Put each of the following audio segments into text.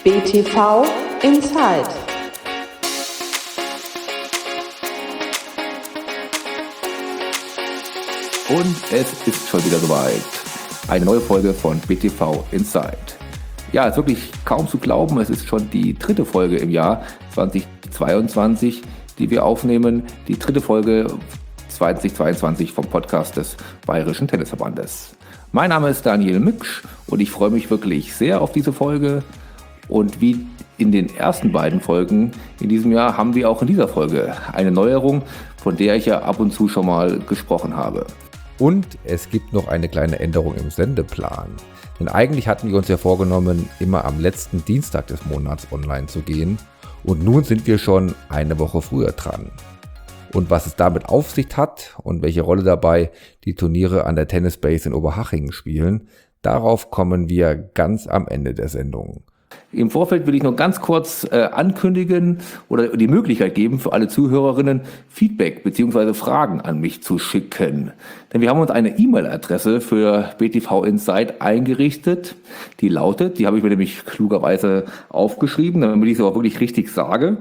BTV Inside. Und es ist schon wieder soweit. Eine neue Folge von BTV Inside. Ja, es ist wirklich kaum zu glauben, es ist schon die dritte Folge im Jahr 2022, die wir aufnehmen. Die dritte Folge 2022 vom Podcast des Bayerischen Tennisverbandes. Mein Name ist Daniel Mücksch und ich freue mich wirklich sehr auf diese Folge. Und wie in den ersten beiden Folgen in diesem Jahr haben wir auch in dieser Folge eine Neuerung, von der ich ja ab und zu schon mal gesprochen habe. Und es gibt noch eine kleine Änderung im Sendeplan. Denn eigentlich hatten wir uns ja vorgenommen, immer am letzten Dienstag des Monats online zu gehen. Und nun sind wir schon eine Woche früher dran. Und was es damit auf sich hat und welche Rolle dabei die Turniere an der Tennis Base in Oberhaching spielen, darauf kommen wir ganz am Ende der Sendung. Im Vorfeld will ich noch ganz kurz ankündigen oder die Möglichkeit geben für alle Zuhörerinnen, Feedback bzw. Fragen an mich zu schicken. Denn wir haben uns eine E-Mail-Adresse für BTV Inside eingerichtet, die lautet, die habe ich mir nämlich klugerweise aufgeschrieben, damit ich es auch wirklich richtig sage,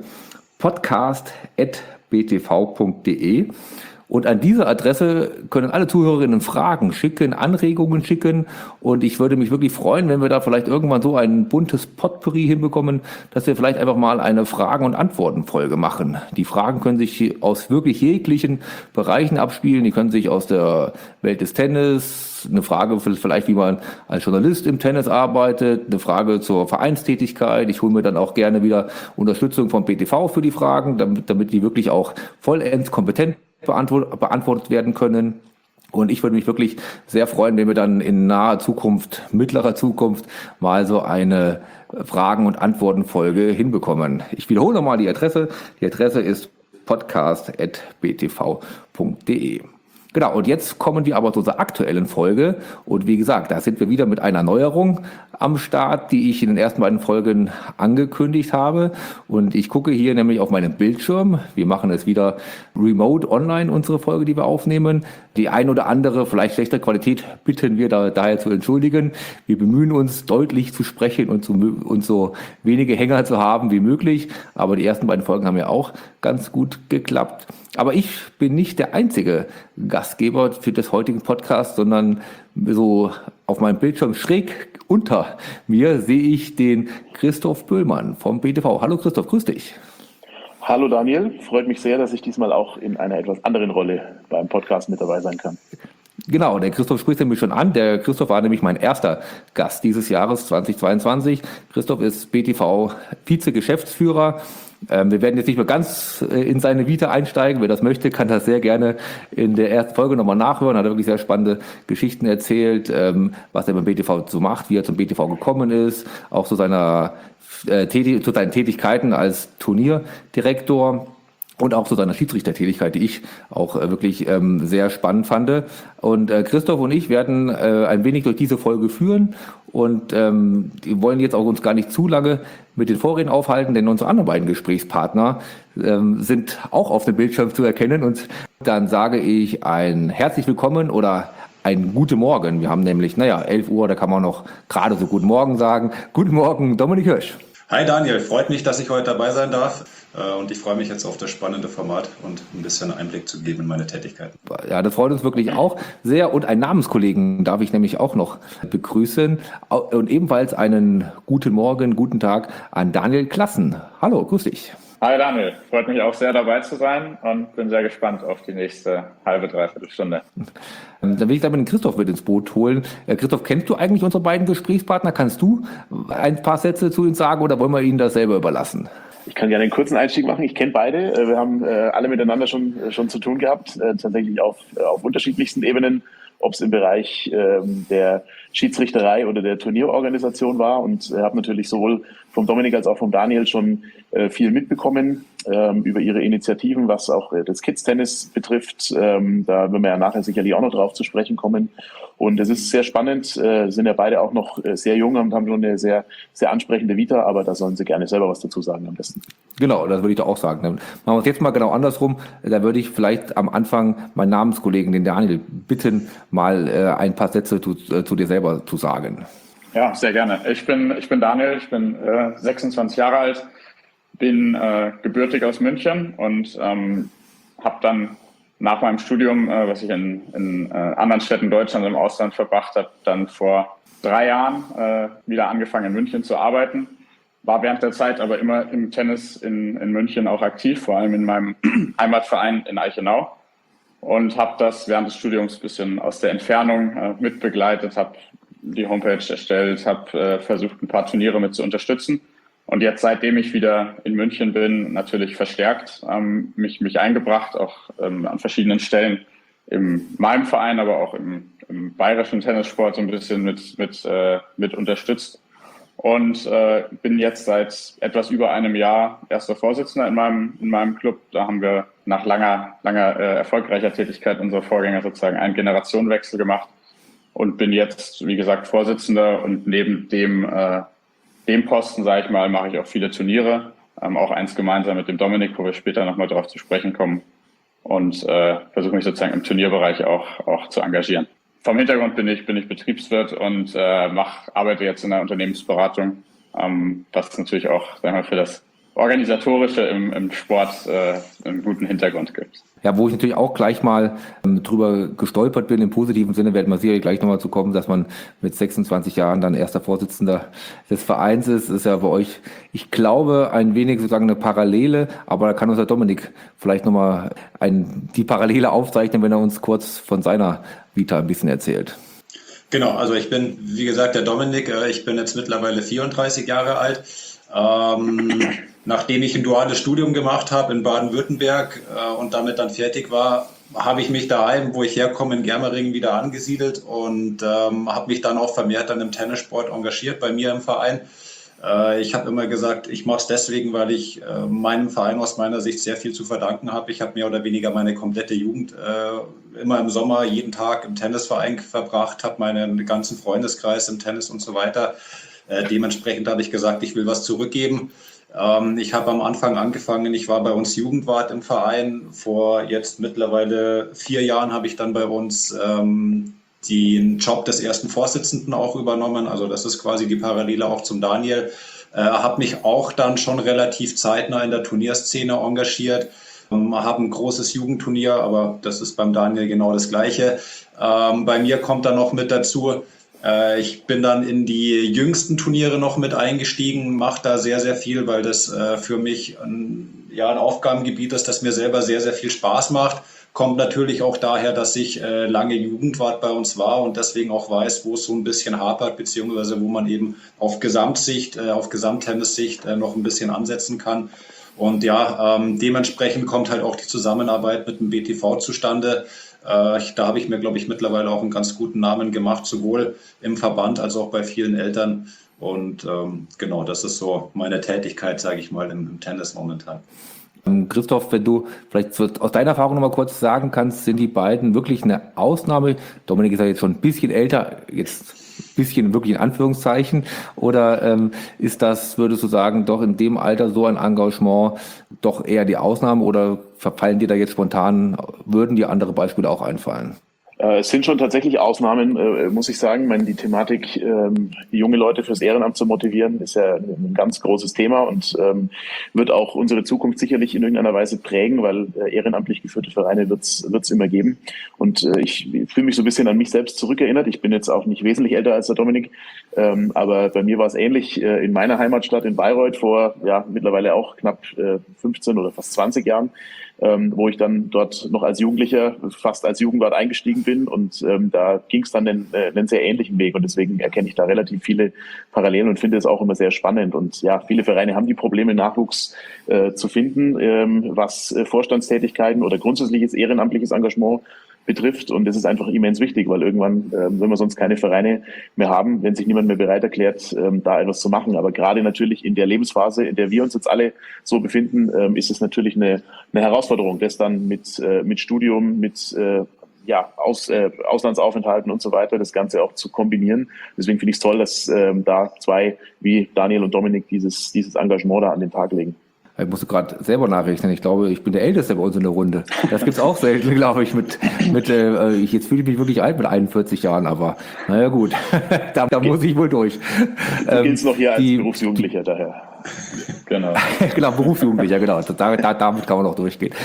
podcast@btv.de. Und an diese Adresse können alle Zuhörerinnen Fragen schicken, Anregungen schicken. Und ich würde mich wirklich freuen, wenn wir da vielleicht irgendwann so ein buntes Potpourri hinbekommen, dass wir vielleicht einfach mal eine Fragen- und Antworten-Folge machen. Die Fragen können sich aus wirklich jeglichen Bereichen abspielen. Die können sich aus der Welt des Tennis, eine Frage vielleicht, wie man als Journalist im Tennis arbeitet, eine Frage zur Vereinstätigkeit. Ich hole mir dann auch gerne wieder Unterstützung vom BTV für die Fragen, damit die wirklich auch vollends kompetent beantwortet werden können. Und ich würde mich wirklich sehr freuen, wenn wir dann in naher Zukunft, mittlerer Zukunft mal so eine Fragen- und Antworten-Folge hinbekommen. Ich wiederhole nochmal die Adresse. Die Adresse ist podcast@btv.de. Genau, und jetzt kommen wir aber zu unserer aktuellen Folge. Und wie gesagt, da sind wir wieder mit einer Neuerung am Start, die ich in den ersten beiden Folgen angekündigt habe. Und ich gucke hier nämlich auf meinen Bildschirm. Wir machen es wieder remote online, unsere Folge, die wir aufnehmen. Die ein oder andere, vielleicht schlechte Qualität, bitten wir daher zu entschuldigen. Wir bemühen uns, deutlich zu sprechen und so wenige Hänger zu haben wie möglich. Aber die ersten beiden Folgen haben ja auch ganz gut geklappt. Aber ich bin nicht der einzige Gastgeber für das heutigen Podcast, sondern so auf meinem Bildschirm schräg unter mir sehe ich den Christoph Böhlmann vom BTV. Hallo Christoph, grüß dich. Hallo Daniel, freut mich sehr, dass ich diesmal auch in einer etwas anderen Rolle beim Podcast mit dabei sein kann. Genau, der Christoph spricht nämlich schon an. Der Christoph war nämlich mein erster Gast dieses Jahres 2022. Christoph ist BTV-Vize-Geschäftsführer. Wir werden jetzt nicht mehr ganz in seine Vita einsteigen. Wer das möchte, kann das sehr gerne in der ersten Folge nochmal nachhören. Hat er wirklich sehr spannende Geschichten erzählt, was er beim BTV so macht, wie er zum BTV gekommen ist, auch zu seinen Tätigkeiten als Turnierdirektor. Und auch zu seiner Schiedsrichtertätigkeit, die ich auch wirklich sehr spannend fand. Und Christoph und ich werden ein wenig durch diese Folge führen und wir wollen jetzt auch uns gar nicht zu lange mit den Vorreden aufhalten, denn unsere anderen beiden Gesprächspartner sind auch auf dem Bildschirm zu erkennen. Und dann sage ich ein herzlich willkommen oder ein guten Morgen. Wir haben nämlich, 11 Uhr, da kann man noch gerade so guten Morgen sagen. Guten Morgen, Dominik Hirsch. Hi Daniel, freut mich, dass ich heute dabei sein darf und ich freue mich jetzt auf das spannende Format und ein bisschen Einblick zu geben in meine Tätigkeiten. Ja, das freut uns wirklich auch sehr und einen Namenskollegen darf ich nämlich auch noch begrüßen und ebenfalls einen guten Morgen, guten Tag an Daniel Klassen. Hallo, grüß dich. Hi Daniel, freut mich auch sehr dabei zu sein und bin sehr gespannt auf die nächste halbe, dreiviertel Stunde. Dann will ich da mit den Christoph mit ins Boot holen. Christoph, kennst du eigentlich unsere beiden Gesprächspartner? Kannst du ein paar Sätze zu ihnen sagen oder wollen wir ihnen das selber überlassen? Ich kann gerne einen kurzen Einstieg machen. Ich kenne beide. Wir haben alle miteinander schon zu tun gehabt, tatsächlich auf unterschiedlichsten Ebenen, ob es im Bereich der Schiedsrichterei oder der Turnierorganisation war, und habe natürlich sowohl vom Dominik als auch vom Daniel schon viel mitbekommen über ihre Initiativen, was auch das Kids-Tennis betrifft. Da werden wir ja nachher sicherlich auch noch drauf zu sprechen kommen. Und es ist sehr spannend, sind ja beide auch noch sehr jung und haben schon eine sehr, sehr ansprechende Vita, aber da sollen sie gerne selber was dazu sagen am besten. Genau, das würde ich doch auch sagen. Dann machen wir es jetzt mal genau andersrum. Da würde ich vielleicht am Anfang meinen Namenskollegen, den Daniel, bitten, mal ein paar Sätze zu dir selber zu sagen. Ja, sehr gerne. Ich bin Daniel, ich bin 26 Jahre alt, bin gebürtig aus München und habe dann nach meinem Studium, was ich in anderen Städten Deutschlands im Ausland verbracht habe, dann vor 3 Jahren wieder angefangen in München zu arbeiten. War während der Zeit aber immer im Tennis in München auch aktiv, vor allem in meinem Heimatverein in Eichenau. Und habe das während des Studiums ein bisschen aus der Entfernung mitbegleitet, habe die Homepage erstellt, habe versucht, ein paar Turniere mit zu unterstützen. Und jetzt, seitdem ich wieder in München bin, natürlich verstärkt mich eingebracht, auch an verschiedenen Stellen in meinem Verein, aber auch im bayerischen Tennissport so ein bisschen mit unterstützt. Und bin jetzt seit etwas über einem Jahr erster Vorsitzender in meinem Club. Da haben wir nach langer erfolgreicher Tätigkeit unserer Vorgänger sozusagen einen Generationenwechsel gemacht und bin jetzt, wie gesagt, Vorsitzender. Und neben dem Posten, sage ich mal, mache ich auch viele Turniere, auch eins gemeinsam mit dem Dominik, wo wir später nochmal darauf zu sprechen kommen, und versuche mich sozusagen im Turnierbereich auch zu engagieren. Vom Hintergrund bin ich Betriebswirt und arbeite jetzt in der Unternehmensberatung, was natürlich auch, sagen wir, für das Organisatorische im Sport einen guten Hintergrund gibt. Ja, wo ich natürlich auch gleich mal drüber gestolpert bin, im positiven Sinne, werden wir sicherlich gleich nochmal zu kommen, dass man mit 26 Jahren dann erster Vorsitzender des Vereins ist ja bei euch, ich glaube, ein wenig sozusagen eine Parallele, aber da kann unser Dominik vielleicht nochmal die Parallele aufzeichnen, wenn er uns kurz von seiner Vita ein bisschen erzählt. Genau, also ich bin, wie gesagt, der Dominik, ich bin jetzt mittlerweile 34 Jahre alt. Nachdem ich ein duales Studium gemacht habe in Baden-Württemberg und damit dann fertig war, habe ich mich daheim, wo ich herkomme, in Germeringen wieder angesiedelt und habe mich dann auch vermehrt dann im Tennissport engagiert bei mir im Verein. Ich habe immer gesagt, ich mache es deswegen, weil ich meinem Verein aus meiner Sicht sehr viel zu verdanken habe. Ich habe mehr oder weniger meine komplette Jugend immer im Sommer jeden Tag im Tennisverein verbracht, habe meinen ganzen Freundeskreis im Tennis und so weiter. Dementsprechend habe ich gesagt, ich will was zurückgeben. Ich habe am Anfang angefangen, ich war bei uns Jugendwart im Verein. Vor jetzt mittlerweile 4 Jahren habe ich dann bei uns den Job des ersten Vorsitzenden auch übernommen. Also das ist quasi die Parallele auch zum Daniel. Habe mich auch dann schon relativ zeitnah in der Turnierszene engagiert. Habe ein großes Jugendturnier, aber das ist beim Daniel genau das Gleiche. Bei mir kommt dann noch mit dazu, ich bin dann in die jüngsten Turniere noch mit eingestiegen, mache da sehr, sehr viel, weil das für mich ein Aufgabengebiet ist, das mir selber sehr, sehr viel Spaß macht. Kommt natürlich auch daher, dass ich lange Jugendwart bei uns war und deswegen auch weiß, wo es so ein bisschen hapert, beziehungsweise wo man eben auf Gesamtsicht, auf Gesamttennissicht noch ein bisschen ansetzen kann. Und ja, dementsprechend kommt halt auch die Zusammenarbeit mit dem BTV zustande. Da habe ich mir, glaube ich, mittlerweile auch einen ganz guten Namen gemacht, sowohl im Verband als auch bei vielen Eltern. Und genau, das ist so meine Tätigkeit, sage ich mal, im Tennis momentan. Christoph, wenn du vielleicht aus deiner Erfahrung noch mal kurz sagen kannst, sind die beiden wirklich eine Ausnahme? Dominik ist ja jetzt schon ein bisschen älter, jetzt ein bisschen wirklich in Anführungszeichen, oder ist das, würdest du sagen, doch in dem Alter so ein Engagement doch eher die Ausnahme, oder verfallen dir da jetzt spontan, würden dir andere Beispiele auch einfallen? Es sind schon tatsächlich Ausnahmen, muss ich sagen. Ich meine, die Thematik, die junge Leute fürs Ehrenamt zu motivieren, ist ja ein ganz großes Thema und wird auch unsere Zukunft sicherlich in irgendeiner Weise prägen, weil ehrenamtlich geführte Vereine wird's immer geben. Und ich fühle mich so ein bisschen an mich selbst zurückerinnert. Ich bin jetzt auch nicht wesentlich älter als der Dominik, aber bei mir war es ähnlich in meiner Heimatstadt in Bayreuth vor mittlerweile auch knapp 15 oder fast 20 Jahren. Wo ich dann dort noch als Jugendlicher, fast als Jugendwart eingestiegen bin und da ging es dann einen sehr ähnlichen Weg und deswegen erkenne ich da relativ viele Parallelen und finde es auch immer sehr spannend und ja, viele Vereine haben die Probleme, Nachwuchs zu finden, was Vorstandstätigkeiten oder grundsätzliches ehrenamtliches Engagement betrifft und das ist einfach immens wichtig, weil irgendwann, wenn wir sonst keine Vereine mehr haben, wenn sich niemand mehr bereit erklärt, da etwas zu machen. Aber gerade natürlich in der Lebensphase, in der wir uns jetzt alle so befinden, ist es natürlich eine Herausforderung, das dann mit Studium, mit Auslandsaufenthalten und so weiter, das Ganze auch zu kombinieren. Deswegen finde ich es toll, dass da zwei wie Daniel und Dominik dieses Engagement da an den Tag legen. Ich musste gerade selber nachrechnen. Ich glaube, ich bin der Älteste bei uns in der Runde. Das gibt's auch selten, glaube ich. Jetzt fühle ich mich wirklich alt mit 41 Jahren, aber naja gut, da muss ich wohl durch. Du giltst noch hier als Berufsjugendlicher daher. Genau. Genau, Berufsjugendlicher, genau. Damit kann man auch durchgehen.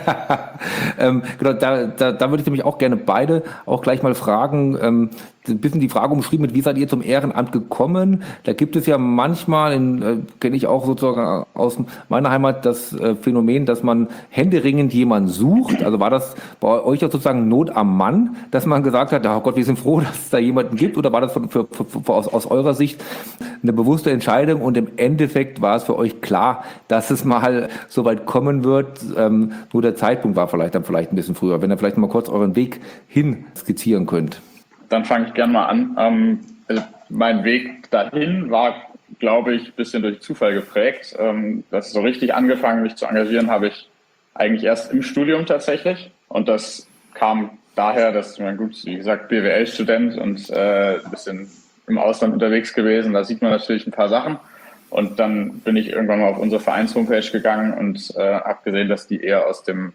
Genau, da würde ich nämlich auch gerne beide auch gleich mal fragen, ein bisschen die Frage umschrieben mit, wie seid ihr zum Ehrenamt gekommen? Da gibt es ja manchmal, kenne ich auch sozusagen aus meiner Heimat, das Phänomen, dass man händeringend jemanden sucht. Also war das bei euch auch sozusagen Not am Mann, dass man gesagt hat, oh Gott, wir sind froh, dass es da jemanden gibt? Oder war das aus eurer Sicht eine bewusste Entscheidung und im Endeffekt war es für euch klar, dass es mal so weit kommen wird? Nur der Zeitpunkt war vielleicht ein bisschen früher. Wenn ihr vielleicht mal kurz euren Weg hin skizzieren könnt. Dann fange ich gerne mal an. Also mein Weg dahin war, glaube ich, ein bisschen durch Zufall geprägt. Das so richtig angefangen, mich zu engagieren, habe ich eigentlich erst im Studium tatsächlich. Und das kam daher, dass man wie gesagt, BWL-Student und ein bisschen im Ausland unterwegs gewesen. Da sieht man natürlich ein paar Sachen. Und dann bin ich irgendwann mal auf unsere Vereins-Homepage gegangen und habe gesehen, dass die eher aus dem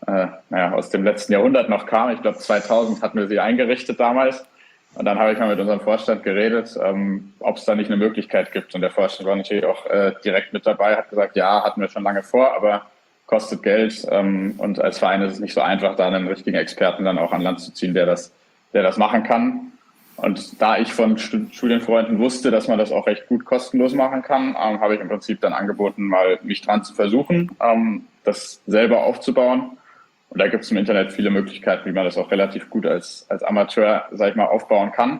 letzten Jahrhundert noch kam. Ich glaube, 2000 hatten wir sie eingerichtet damals. Und dann habe ich mal mit unserem Vorstand geredet, ob es da nicht eine Möglichkeit gibt. Und der Vorstand war natürlich auch direkt mit dabei, hat gesagt, ja, hatten wir schon lange vor, aber kostet Geld. Und als Verein ist es nicht so einfach, da einen richtigen Experten dann auch an Land zu ziehen, der das machen kann. Und da ich von Studienfreunden wusste, dass man das auch recht gut kostenlos machen kann, habe ich im Prinzip dann angeboten, mal mich dran zu versuchen, das selber aufzubauen. Und da gibt es im Internet viele Möglichkeiten, wie man das auch relativ gut als Amateur, sag ich mal, aufbauen kann.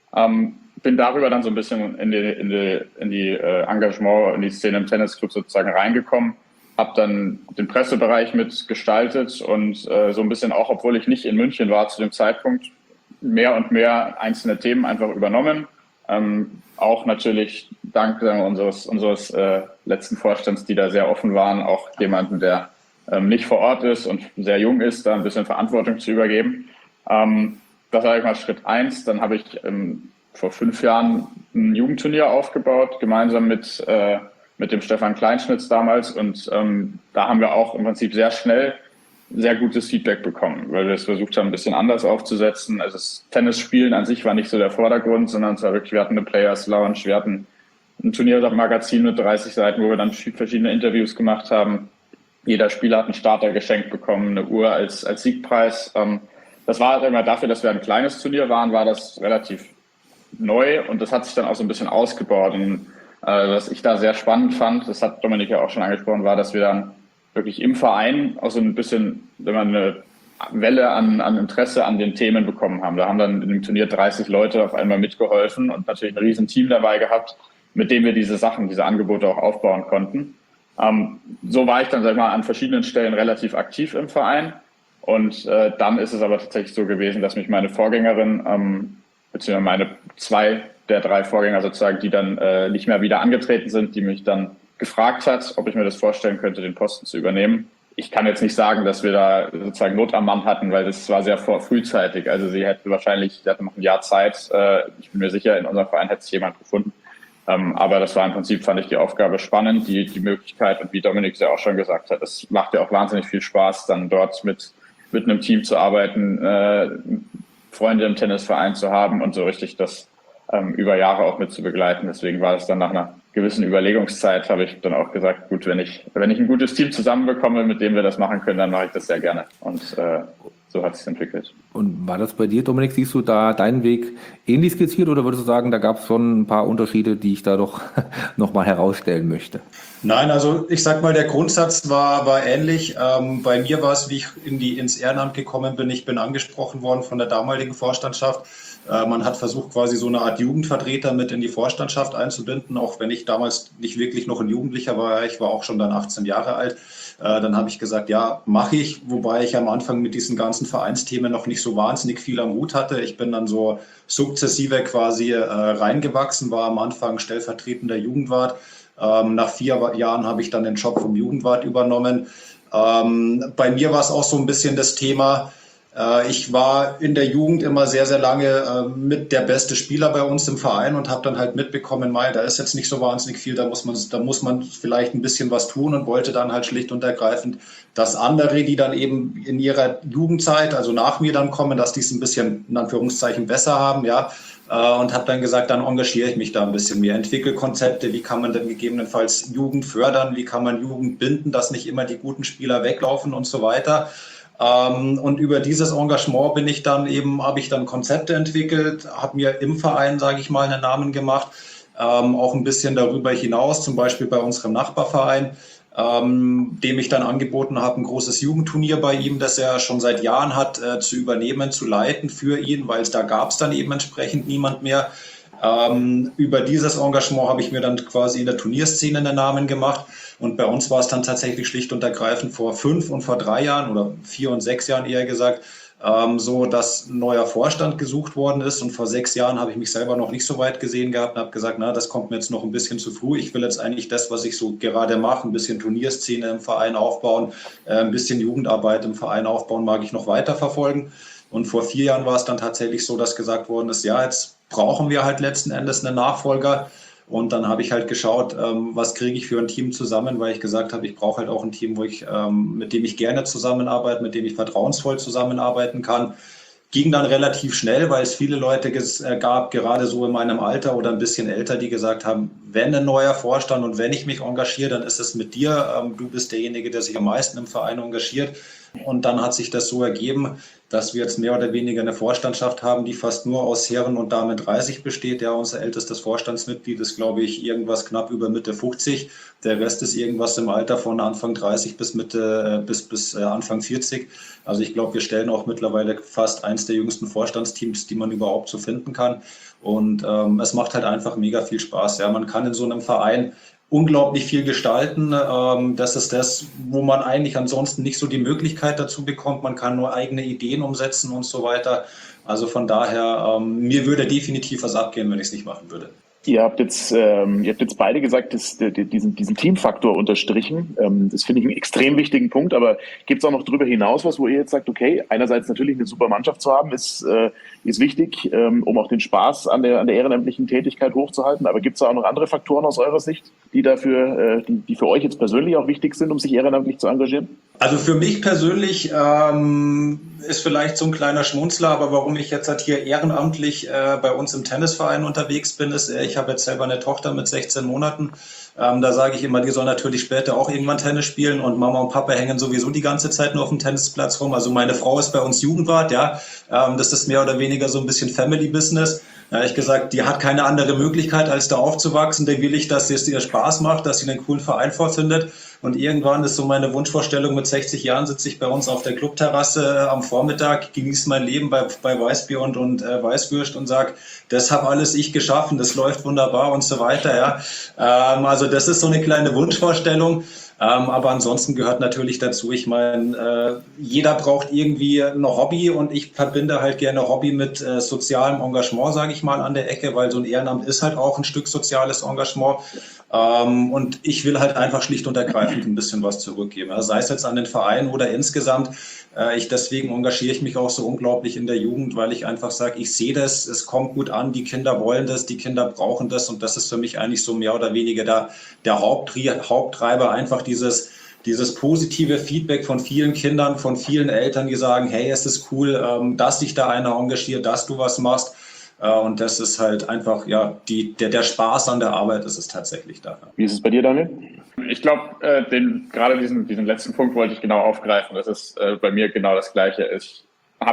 Bin darüber dann so ein bisschen in die Engagement, in die Szene im Tennisclub sozusagen reingekommen. Habe dann den Pressebereich mitgestaltet und so ein bisschen auch, obwohl ich nicht in München war zu dem Zeitpunkt, mehr und mehr einzelne Themen einfach übernommen. Auch natürlich dank unseres letzten Vorstands, die da sehr offen waren, auch jemanden, der nicht vor Ort ist und sehr jung ist, da ein bisschen Verantwortung zu übergeben. Das war mal Schritt 1. Dann habe ich vor 5 Jahren ein Jugendturnier aufgebaut, gemeinsam mit dem Stefan Kleinschnitz damals. Und da haben wir auch im Prinzip sehr schnell sehr gutes Feedback bekommen, weil wir es versucht haben, ein bisschen anders aufzusetzen. Also das Tennisspielen an sich war nicht so der Vordergrund, sondern es war wirklich, wir hatten eine Players Lounge, wir hatten ein Turniermagazin mit 30 Seiten, wo wir dann verschiedene Interviews gemacht haben. Jeder Spieler hat einen Starter geschenkt bekommen, eine Uhr als Siegpreis. Das war immer dafür, dass wir ein kleines Turnier waren, war das relativ neu und das hat sich dann auch so ein bisschen ausgebaut. Und was ich da sehr spannend fand, das hat Dominik ja auch schon angesprochen, war, dass wir dann wirklich im Verein auch so ein bisschen, wenn man eine Welle an Interesse an den Themen bekommen haben. Da haben dann in dem Turnier 30 Leute auf einmal mitgeholfen und natürlich ein riesen Team dabei gehabt, mit dem wir diese Angebote auch aufbauen konnten. So war ich dann, sag ich mal, an verschiedenen Stellen relativ aktiv im Verein. Und dann ist es aber tatsächlich so gewesen, dass mich meine Vorgängerin, beziehungsweise meine 2 der 3 Vorgänger sozusagen, die dann nicht mehr wieder angetreten sind, die mich dann gefragt hat, ob ich mir das vorstellen könnte, den Posten zu übernehmen. Ich kann jetzt nicht sagen, dass wir da sozusagen Not am Mann hatten, weil das war sehr frühzeitig. Also sie hatte noch ein Jahr Zeit. Ich bin mir sicher, in unserem Verein hätte sich jemand gefunden. Aber das war im Prinzip, fand ich die Aufgabe spannend, die Möglichkeit. Und wie Dominik es ja auch schon gesagt hat, es macht ja auch wahnsinnig viel Spaß, dann dort mit einem Team zu arbeiten, Freunde im Tennisverein zu haben und so richtig das über Jahre auch mit zu begleiten. Deswegen war es dann nach einer gewissen Überlegungszeit, habe ich dann auch gesagt, gut, wenn ich ein gutes Team zusammenbekomme, mit dem wir das machen können, dann mache ich das sehr gerne. Und so hat es sich entwickelt. Und war das bei dir, Dominik, siehst du da deinen Weg ähnlich skizziert oder würdest du sagen, da gab es schon ein paar Unterschiede, die ich da doch nochmal herausstellen möchte? Nein, also ich sag mal, der Grundsatz war ähnlich. Bei mir war es, wie ich ins Ehrenamt gekommen bin, ich bin angesprochen worden von der damaligen Vorstandschaft. Man hat versucht, quasi so eine Art Jugendvertreter mit in die Vorstandschaft einzubinden, auch wenn ich damals nicht wirklich noch ein Jugendlicher war. Ich war auch schon dann 18 Jahre alt. Dann habe ich gesagt, ja, mache ich, wobei ich am Anfang mit diesen ganzen Vereinsthemen noch nicht so wahnsinnig viel am Hut hatte. Ich bin dann so sukzessive quasi reingewachsen, war am Anfang stellvertretender Jugendwart. Nach 4 Jahren habe ich dann den Job vom Jugendwart übernommen. Bei mir war es auch so ein bisschen das Thema, Ich war in der Jugend immer sehr, sehr lange mit der beste Spieler bei uns im Verein und habe dann halt mitbekommen, da ist jetzt nicht so wahnsinnig viel, da muss man vielleicht ein bisschen was tun und wollte dann halt schlicht und ergreifend, dass andere, die dann eben in ihrer Jugendzeit, also nach mir dann kommen, dass die es ein bisschen in Anführungszeichen besser haben, ja. Und habe dann gesagt, dann engagiere ich mich da ein bisschen mehr, entwickle Konzepte, wie kann man dann gegebenenfalls Jugend fördern, wie kann man Jugend binden, dass nicht immer die guten Spieler weglaufen und so weiter. Und über dieses Engagement habe ich dann Konzepte entwickelt, habe mir im Verein, sage ich mal, einen Namen gemacht, auch ein bisschen darüber hinaus, zum Beispiel bei unserem Nachbarverein, dem ich dann angeboten habe, ein großes Jugendturnier bei ihm, das er schon seit Jahren hat, zu übernehmen, zu leiten für ihn, weil da gab es dann eben entsprechend niemand mehr. Über dieses Engagement habe ich mir dann quasi in der Turnierszene einen Namen gemacht. Und bei uns war es dann tatsächlich schlicht und ergreifend vor 5 und vor 3 Jahren oder 4 und 6 Jahren eher gesagt, so, dass ein neuer Vorstand gesucht worden ist. Und vor 6 Jahren habe ich mich selber noch nicht so weit gesehen gehabt und habe gesagt, das kommt mir jetzt noch ein bisschen zu früh. Ich will jetzt eigentlich das, was ich so gerade mache, ein bisschen Turnierszene im Verein aufbauen, ein bisschen Jugendarbeit im Verein aufbauen, mag ich noch weiter verfolgen. Und vor 4 Jahren war es dann tatsächlich so, dass gesagt worden ist, ja, jetzt brauchen wir halt letzten Endes einen Nachfolger. Und dann habe ich halt geschaut, was kriege ich für ein Team zusammen, weil ich gesagt habe, ich brauche halt auch ein Team, mit dem ich gerne zusammenarbeite, mit dem ich vertrauensvoll zusammenarbeiten kann. Ging dann relativ schnell, weil es viele Leute gab, gerade so in meinem Alter oder ein bisschen älter, die gesagt haben, wenn ein neuer Vorstand und wenn ich mich engagiere, dann ist es mit dir. Du bist derjenige, der sich am meisten im Verein engagiert. Und dann hat sich das so ergeben, dass wir jetzt mehr oder weniger eine Vorstandschaft haben, die fast nur aus Herren und Damen 30 besteht. Ja, unser ältestes Vorstandsmitglied ist, glaube ich, irgendwas knapp über Mitte 50. Der Rest ist irgendwas im Alter von Anfang 30 bis Anfang 40. Also ich glaube, wir stellen auch mittlerweile fast eins der jüngsten Vorstandsteams, die man überhaupt so finden kann. Und es macht halt einfach mega viel Spaß. Ja, man kann in so einem Verein unglaublich viel gestalten. Das ist das, wo man eigentlich ansonsten nicht so die Möglichkeit dazu bekommt. Man kann nur eigene Ideen umsetzen und so weiter. Also von daher, mir würde definitiv was abgehen, wenn ich es nicht machen würde. Ihr habt jetzt beide gesagt, diesen Teamfaktor unterstrichen. Das finde ich einen extrem wichtigen Punkt. Aber gibt es auch noch darüber hinaus was, wo ihr jetzt sagt, okay, einerseits natürlich eine super Mannschaft zu haben, ist wichtig, um auch den Spaß an der ehrenamtlichen Tätigkeit hochzuhalten. Aber gibt es da auch noch andere Faktoren aus eurer Sicht, die für euch jetzt persönlich auch wichtig sind, um sich ehrenamtlich zu engagieren? Also für mich persönlich ist vielleicht so ein kleiner Schmunzler, aber warum ich jetzt halt hier ehrenamtlich bei uns im Tennisverein unterwegs bin, ist, ich habe jetzt selber eine Tochter mit 16 Monaten. Da sage ich immer, die soll natürlich später auch irgendwann Tennis spielen und Mama und Papa hängen sowieso die ganze Zeit nur auf dem Tennisplatz rum. Also meine Frau ist bei uns Jugendwart, ja. Das ist mehr oder weniger so ein bisschen Family Business. Da habe ich gesagt, die hat keine andere Möglichkeit, als da aufzuwachsen. Da will ich, dass es ihr Spaß macht, dass sie einen coolen Verein vorfindet. Und irgendwann ist so meine Wunschvorstellung, mit 60 Jahren sitze ich bei uns auf der Clubterrasse am Vormittag, genieße mein Leben bei Weißbier und Weißwürst und sage, das habe alles ich geschaffen, das läuft wunderbar und so weiter. Ja. Also das ist so eine kleine Wunschvorstellung. Aber ansonsten gehört natürlich dazu, ich meine, jeder braucht irgendwie ein Hobby und ich verbinde halt gerne Hobby mit sozialem Engagement, sage ich mal, an der Ecke, weil so ein Ehrenamt ist halt auch ein Stück soziales Engagement. Und ich will halt einfach schlicht und ergreifend ein bisschen was zurückgeben. Also sei es jetzt an den Verein oder insgesamt. Deswegen engagiere ich mich auch so unglaublich in der Jugend, weil ich einfach sage, ich sehe das, es kommt gut an, die Kinder wollen das, die Kinder brauchen das und das ist für mich eigentlich so mehr oder weniger der Haupttreiber, einfach dieses positive Feedback von vielen Kindern, von vielen Eltern, die sagen, hey, es ist cool, dass sich da einer engagiert, dass du was machst. Und das ist halt einfach, ja, der Spaß an der Arbeit ist es tatsächlich da. Wie ist es bei dir, Daniel? Ich glaube, gerade diesen letzten Punkt wollte ich genau aufgreifen. Das ist bei mir genau das Gleiche. Ich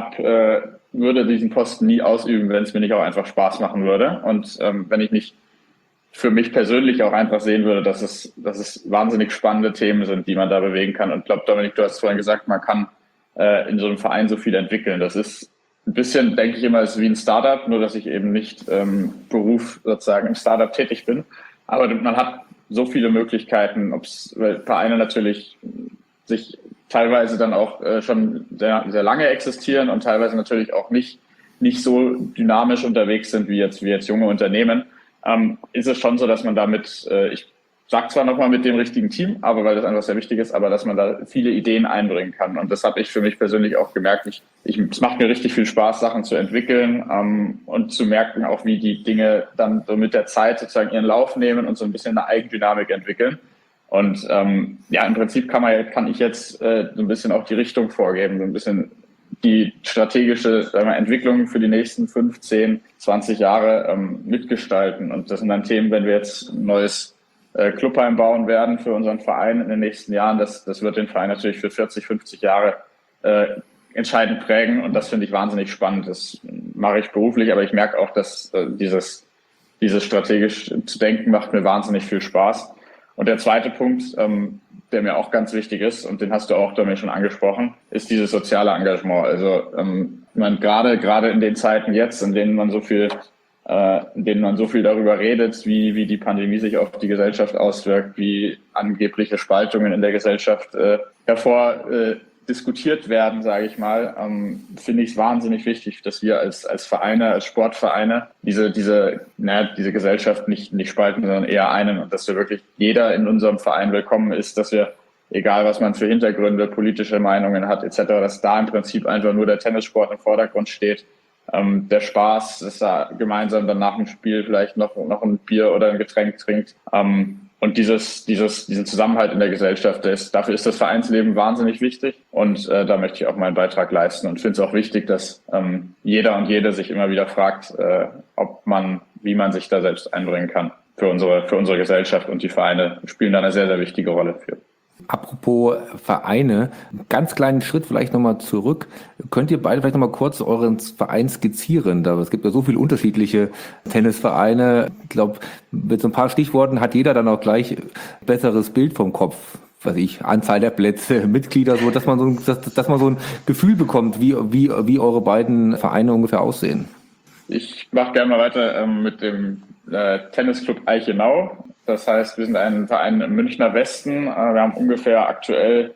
würde diesen Posten nie ausüben, wenn es mir nicht auch einfach Spaß machen würde. Und wenn ich nicht für mich persönlich auch einfach sehen würde, dass es wahnsinnig spannende Themen sind, die man da bewegen kann. Und ich glaube, Dominik, du hast vorhin gesagt, man kann in so einem Verein so viel entwickeln. Das ist ein bisschen, denke ich immer, ist wie ein Startup, nur dass ich eben nicht Beruf sozusagen im Startup tätig bin. Aber man hat so viele Möglichkeiten, weil Vereine natürlich sich teilweise dann auch schon sehr, sehr lange existieren und teilweise natürlich auch nicht so dynamisch unterwegs sind wie jetzt junge Unternehmen. Ist es schon so, dass man damit, ich sagt zwar nochmal mit dem richtigen Team, aber weil das einfach sehr wichtig ist, aber dass man da viele Ideen einbringen kann. Und das habe ich für mich persönlich auch gemerkt. Es macht mir richtig viel Spaß, Sachen zu entwickeln und zu merken auch, wie die Dinge dann so mit der Zeit sozusagen ihren Lauf nehmen und so ein bisschen eine Eigendynamik entwickeln. Und im Prinzip kann ich jetzt so ein bisschen auch die Richtung vorgeben, so ein bisschen die strategische Entwicklung für die nächsten 5, 10, 20 Jahre mitgestalten. Und das sind dann Themen, wenn wir jetzt ein neues Clubheim bauen werden für unseren Verein in den nächsten Jahren. Das wird den Verein natürlich für 40, 50 Jahre entscheidend prägen. Und das finde ich wahnsinnig spannend. Das mache ich beruflich, aber ich merke auch, dass dieses strategisch zu denken macht mir wahnsinnig viel Spaß. Und der zweite Punkt, der mir auch ganz wichtig ist, und den hast du auch damit schon angesprochen, ist dieses soziale Engagement. Also gerade in den Zeiten jetzt, in denen man so viel darüber redet, wie die Pandemie sich auf die Gesellschaft auswirkt, wie angebliche Spaltungen in der Gesellschaft diskutiert werden, sage ich mal, finde ich es wahnsinnig wichtig, dass wir als Vereine, als Sportvereine diese Gesellschaft nicht spalten, sondern eher einen, und dass wir wirklich jeder in unserem Verein willkommen ist, dass wir, egal was man für Hintergründe, politische Meinungen hat etc., dass da im Prinzip einfach nur der Tennissport im Vordergrund steht, der Spaß, dass da gemeinsam dann nach dem Spiel vielleicht noch ein Bier oder ein Getränk trinkt. Und diesen Zusammenhalt in der Gesellschaft, dafür ist das Vereinsleben wahnsinnig wichtig. Und da möchte ich auch meinen Beitrag leisten und finde es auch wichtig, dass jeder und jede sich immer wieder fragt, wie man sich da selbst einbringen kann für unsere Gesellschaft. Und die Vereine spielen da eine sehr, sehr wichtige Rolle für. Apropos Vereine, ganz kleinen Schritt vielleicht nochmal zurück. Könnt ihr beide vielleicht nochmal kurz euren Verein skizzieren? Es gibt ja so viele unterschiedliche Tennisvereine. Ich glaube, mit so ein paar Stichworten hat jeder dann auch gleich ein besseres Bild vom Kopf. Anzahl der Plätze, Mitglieder, so, dass man so ein Gefühl bekommt, wie eure beiden Vereine ungefähr aussehen. Ich mache gerne mal weiter mit dem Tennisclub Eichenau. Das heißt, wir sind ein Verein im Münchner Westen. Wir haben ungefähr aktuell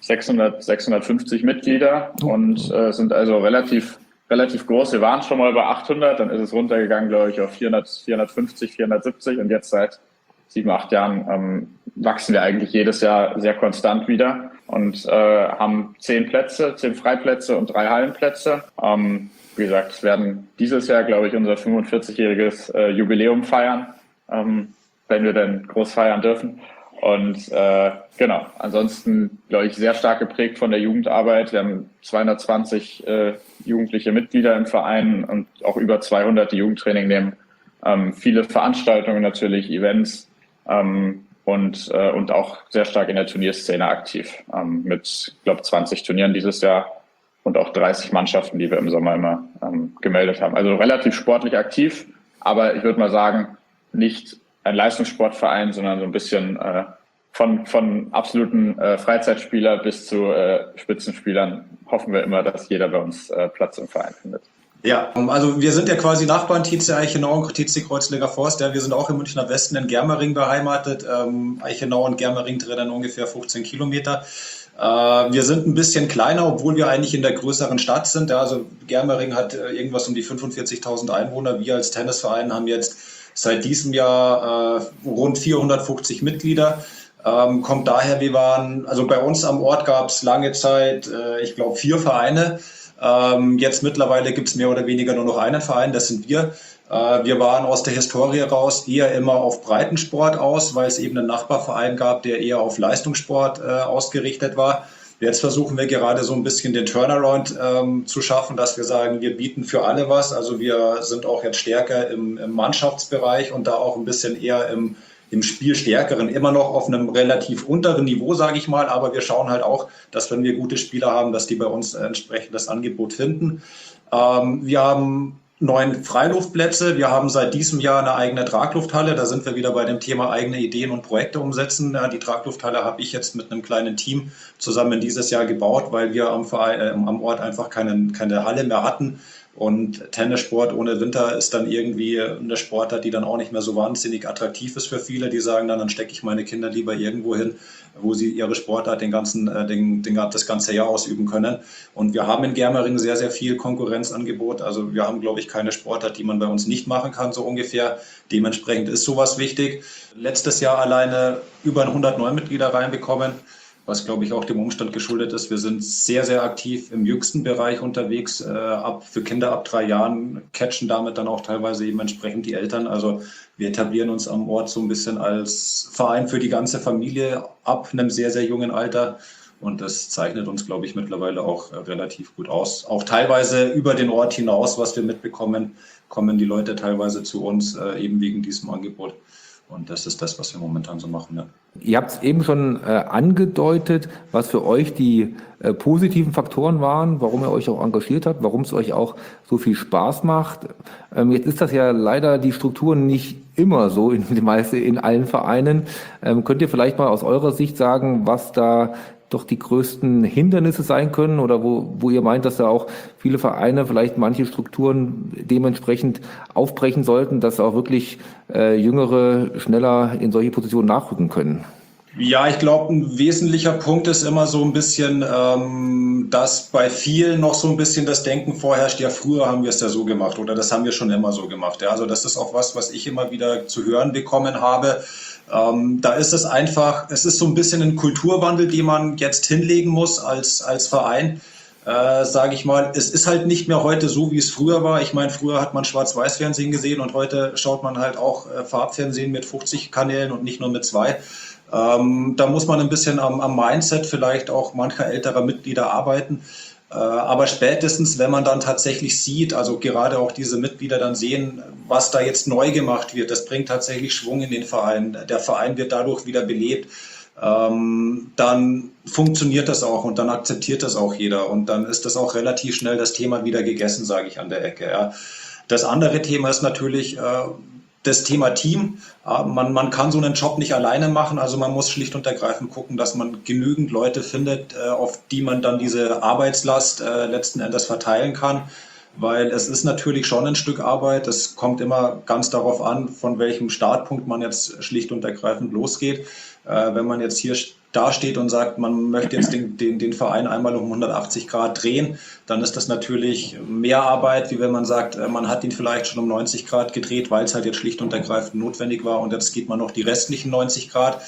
650 Mitglieder und sind also relativ groß. Wir waren schon mal bei 800, dann ist es runtergegangen, glaube ich, auf 450, 470 und jetzt seit 7, 8 Jahren wachsen wir eigentlich jedes Jahr sehr konstant wieder und haben 10 Freiplätze und 3 Hallenplätze. Wie gesagt, wir werden dieses Jahr, glaube ich, unser 45-jähriges Jubiläum feiern. Wenn wir denn groß feiern dürfen. Und ansonsten, glaube ich, sehr stark geprägt von der Jugendarbeit. Wir haben 220 jugendliche Mitglieder im Verein und auch über 200, die Jugendtraining nehmen. Viele Veranstaltungen natürlich, Events und auch sehr stark in der Turnierszene aktiv. Mit, ich glaube, 20 Turnieren dieses Jahr und auch 30 Mannschaften, die wir im Sommer immer gemeldet haben. Also relativ sportlich aktiv, aber ich würde mal sagen, nicht ein Leistungssportverein, sondern so ein bisschen von absoluten Freizeitspieler bis zu Spitzenspielern hoffen wir immer, dass jeder bei uns Platz im Verein findet. Ja, also wir sind ja quasi Nachbarn TC Eichenau und TC Kreuzlinger Forst. Ja, wir sind auch im Münchner Westen in Germering beheimatet. Eichenau und Germering trennen ungefähr 15 Kilometer. Wir sind ein bisschen kleiner, obwohl wir eigentlich in der größeren Stadt sind. Ja, also Germering hat irgendwas um die 45.000 Einwohner. Wir als Tennisverein haben jetzt seit diesem Jahr rund 450 Mitglieder. Kommt daher, also bei uns am Ort gab es lange Zeit, ich glaube, 4 Vereine. Jetzt mittlerweile gibt es mehr oder weniger nur noch einen Verein, das sind wir. Wir waren aus der Historie raus eher immer auf Breitensport aus, weil es eben einen Nachbarverein gab, der eher auf Leistungssport ausgerichtet war. Jetzt versuchen wir gerade so ein bisschen den Turnaround zu schaffen, dass wir sagen, wir bieten für alle was. Also wir sind auch jetzt stärker im Mannschaftsbereich und da auch ein bisschen eher im Spiel stärkeren, immer noch auf einem relativ unteren Niveau, sage ich mal. Aber wir schauen halt auch, dass wenn wir gute Spieler haben, dass die bei uns entsprechend das Angebot finden. Wir haben 9 Freiluftplätze. Wir haben seit diesem Jahr eine eigene Traglufthalle. Da sind wir wieder bei dem Thema eigene Ideen und Projekte umsetzen. Ja, die Traglufthalle habe ich jetzt mit einem kleinen Team zusammen dieses Jahr gebaut, weil wir am Ort einfach keine Halle mehr hatten Und Tennissport ohne Winter ist dann irgendwie eine Sportart, die dann auch nicht mehr so wahnsinnig attraktiv ist für viele. Die sagen dann stecke ich meine Kinder lieber irgendwo hin, wo sie ihre Sportart das ganze Jahr ausüben können. Und wir haben in Germering sehr, sehr viel Konkurrenzangebot. Also wir haben, glaube ich, keine Sportart, die man bei uns nicht machen kann, so ungefähr. Dementsprechend ist sowas wichtig. Letztes Jahr alleine über 100 Neumitglieder reinbekommen, was, glaube ich, auch dem Umstand geschuldet ist. Wir sind sehr, sehr aktiv im jüngsten Bereich unterwegs. Für Kinder ab 3 Jahren catchen damit dann auch teilweise eben entsprechend die Eltern. Also wir etablieren uns am Ort so ein bisschen als Verein für die ganze Familie ab einem sehr, sehr jungen Alter. Und das zeichnet uns, glaube ich, mittlerweile auch relativ gut aus. Auch teilweise über den Ort hinaus, was wir mitbekommen, kommen die Leute teilweise zu uns, eben wegen diesem Angebot. Und das ist das, was wir momentan so machen. Ja. Ihr habt es eben schon angedeutet, was für euch die positiven Faktoren waren, warum ihr euch auch engagiert habt, warum es euch auch so viel Spaß macht. Jetzt ist das ja leider die Strukturen nicht immer so in allen Vereinen. Könnt ihr vielleicht mal aus eurer Sicht sagen, was da doch die größten Hindernisse sein können oder wo ihr meint, dass da auch viele Vereine vielleicht manche Strukturen dementsprechend aufbrechen sollten, dass auch wirklich Jüngere schneller in solche Positionen nachrücken können? Ja, ich glaube, ein wesentlicher Punkt ist immer so ein bisschen, dass bei vielen noch so ein bisschen das Denken vorherrscht, ja, früher haben wir es ja so gemacht oder das haben wir schon immer so gemacht. Ja, also das ist auch was ich immer wieder zu hören bekommen habe. Da ist es einfach, es ist so ein bisschen ein Kulturwandel, den man jetzt hinlegen muss als Verein. Sage ich mal, es ist halt nicht mehr heute so, wie es früher war. Ich meine, früher hat man Schwarz-Weiß-Fernsehen gesehen und heute schaut man halt auch Farbfernsehen mit 50 Kanälen und nicht nur mit 2. Da muss man ein bisschen am Mindset vielleicht auch mancher älterer Mitglieder arbeiten. Aber spätestens, wenn man dann tatsächlich sieht, also gerade auch diese Mitglieder dann sehen, was da jetzt neu gemacht wird, das bringt tatsächlich Schwung in den Verein. Der Verein wird dadurch wieder belebt. Dann funktioniert das auch und dann akzeptiert das auch jeder. Und dann ist das auch relativ schnell das Thema wieder gegessen, sage ich an der Ecke. Ja. Das andere Thema ist natürlich das Thema Team. Man kann so einen Job nicht alleine machen, also man muss schlicht und ergreifend gucken, dass man genügend Leute findet, auf die man dann diese Arbeitslast letzten Endes verteilen kann, weil es ist natürlich schon ein Stück Arbeit. Es kommt immer ganz darauf an, von welchem Startpunkt man jetzt schlicht und ergreifend losgeht. Wenn man jetzt hier dasteht und sagt, man möchte jetzt den Verein einmal um 180 Grad drehen, dann ist das natürlich mehr Arbeit, wie wenn man sagt, man hat ihn vielleicht schon um 90 Grad gedreht, weil es halt jetzt schlicht und ergreifend notwendig war und jetzt geht man noch die restlichen 90 Grad.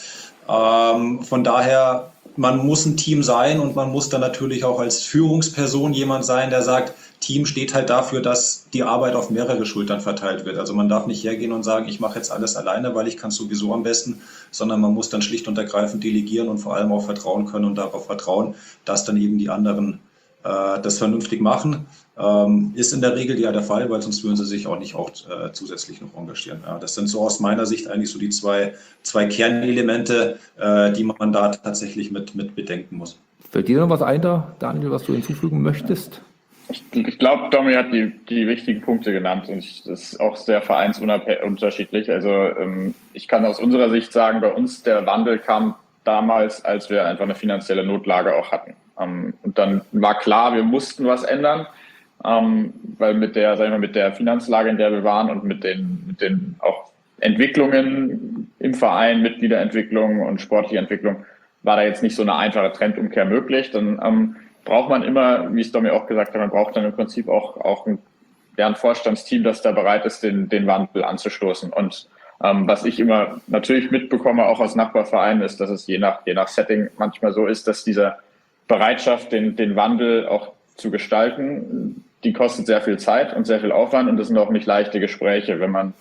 Von daher, man muss ein Team sein und man muss dann natürlich auch als Führungsperson jemand sein, der sagt, Team steht halt dafür, dass die Arbeit auf mehrere Schultern verteilt wird. Also man darf nicht hergehen und sagen, ich mache jetzt alles alleine, weil ich kann es sowieso am besten, sondern man muss dann schlicht und ergreifend delegieren und vor allem auch vertrauen können und darauf vertrauen, dass dann eben die anderen das vernünftig machen. Ist in der Regel ja der Fall, weil sonst würden sie sich auch nicht zusätzlich noch engagieren. Ja, das sind so aus meiner Sicht eigentlich so die zwei Kernelemente, die man da tatsächlich mit bedenken muss. Fällt dir noch was ein da, Daniel, was du hinzufügen möchtest? Ich glaube, Domi hat die wichtigen Punkte genannt und das ist auch sehr vereinsunterschiedlich. Also ich kann aus unserer Sicht sagen, bei uns der Wandel kam damals, als wir einfach eine finanzielle Notlage auch hatten. Und dann war klar, wir mussten was ändern, weil mit der Finanzlage, in der wir waren und mit den auch Entwicklungen im Verein, Mitgliederentwicklung und sportliche Entwicklung, war da jetzt nicht so eine einfache Trendumkehr möglich. Dann braucht man immer, wie es Domi auch gesagt hat, man braucht dann im Prinzip auch ein Vorstandsteam, das da bereit ist, den Wandel anzustoßen. Und was ich immer natürlich mitbekomme, auch aus Nachbarvereinen, ist, dass es je nach Setting manchmal so ist, dass diese Bereitschaft, den Wandel auch zu gestalten, die kostet sehr viel Zeit und sehr viel Aufwand und das sind auch nicht leichte Gespräche, wenn man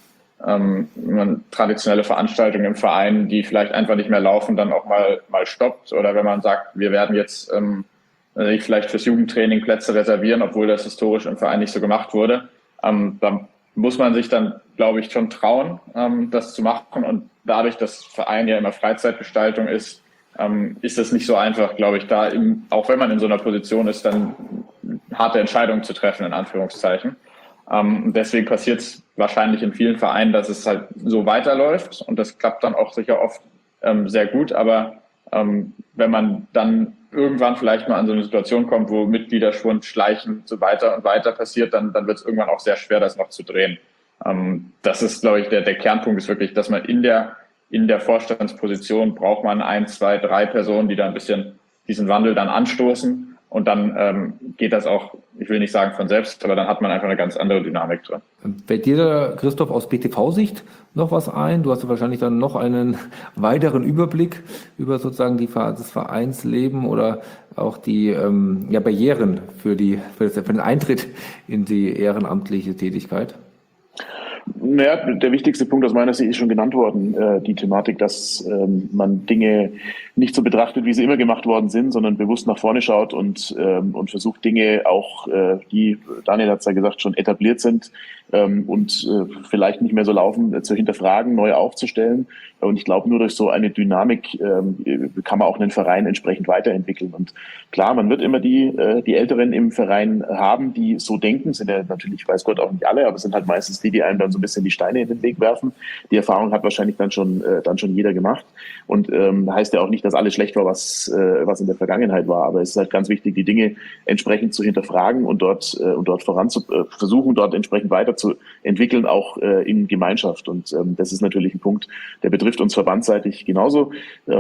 traditionelle Veranstaltungen im Verein, die vielleicht einfach nicht mehr laufen, dann auch mal stoppt oder wenn man sagt, wir werden jetzt vielleicht fürs Jugendtraining Plätze reservieren, obwohl das historisch im Verein nicht so gemacht wurde. Da muss man sich dann, glaube ich, schon trauen, das zu machen. Und dadurch, dass Verein ja immer Freizeitgestaltung ist es nicht so einfach, glaube ich, auch wenn man in so einer Position ist, dann harte Entscheidungen zu treffen, in Anführungszeichen. Deswegen passiert es wahrscheinlich in vielen Vereinen, dass es halt so weiterläuft und das klappt dann auch sicher oft sehr gut. Aber wenn man dann irgendwann vielleicht mal an so eine Situation kommt, wo Mitgliederschwund, Schleichen so weiter und weiter passiert, dann wird es irgendwann auch sehr schwer, das noch zu drehen. Das ist, glaube ich, der Kernpunkt ist wirklich, dass man in der Vorstandsposition braucht man 1, 2, 3 Personen, die da ein bisschen diesen Wandel dann anstoßen. Und dann geht das auch, ich will nicht sagen von selbst, aber dann hat man einfach eine ganz andere Dynamik drin. Fällt dir, Christoph, aus BTV-Sicht noch was ein? Du hast ja wahrscheinlich dann noch einen weiteren Überblick über sozusagen das Vereinsleben oder auch die Barrieren für den Eintritt in die ehrenamtliche Tätigkeit. Naja, der wichtigste Punkt aus meiner Sicht ist schon genannt worden, die Thematik, dass man Dinge nicht so betrachtet, wie sie immer gemacht worden sind, sondern bewusst nach vorne schaut und versucht Dinge auch, die, Daniel hat es ja gesagt, schon etabliert sind und vielleicht nicht mehr so laufen, zu hinterfragen, neu aufzustellen. Und ich glaube, nur durch so eine Dynamik kann man auch einen Verein entsprechend weiterentwickeln. Und klar, man wird immer die Älteren im Verein haben, die so denken, sind ja natürlich, weiß Gott, auch nicht alle, aber es sind halt meistens die einem dann so ein bisschen die Steine in den Weg werfen. Die Erfahrung hat wahrscheinlich dann schon jeder gemacht. Und heißt ja auch nicht, dass alles schlecht war, was in der Vergangenheit war. Aber es ist halt ganz wichtig, die Dinge entsprechend zu hinterfragen und dort versuchen, dort entsprechend weiterzuentwickeln, auch in Gemeinschaft. Und das ist natürlich ein Punkt, der betrifft uns verbandsseitig genauso.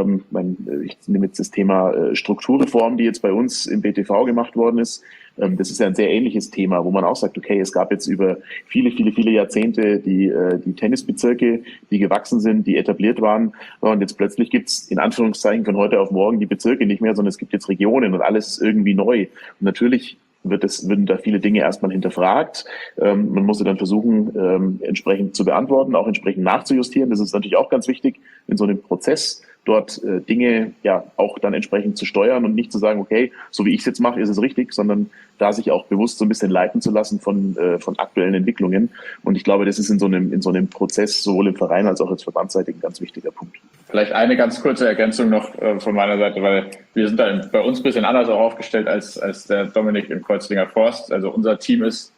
Ich nehme jetzt das Thema Strukturreform, die jetzt bei uns im BTV gemacht worden ist. Das ist ja ein sehr ähnliches Thema, wo man auch sagt, okay, es gab jetzt über viele, viele, viele Jahrzehnte die Tennisbezirke, die gewachsen sind, die etabliert waren. Und jetzt plötzlich gibt's in Anführungszeichen von heute auf morgen die Bezirke nicht mehr, sondern es gibt jetzt Regionen und alles ist irgendwie neu. Und natürlich würden da viele Dinge erstmal hinterfragt. Man musste dann versuchen, entsprechend zu beantworten, auch entsprechend nachzujustieren. Das ist natürlich auch ganz wichtig in so einem Prozess, dort Dinge ja auch dann entsprechend zu steuern und nicht zu sagen, okay, so wie ich es jetzt mache, ist es richtig, sondern da sich auch bewusst so ein bisschen leiten zu lassen von aktuellen Entwicklungen. Und ich glaube, das ist in so einem Prozess sowohl im Verein als auch als verbandsseitig ein ganz wichtiger Punkt. Vielleicht eine ganz kurze Ergänzung noch von meiner Seite, weil wir sind da bei uns ein bisschen anders auch aufgestellt als der Dominik im Kreuzlinger Forst. Also unser Team ist,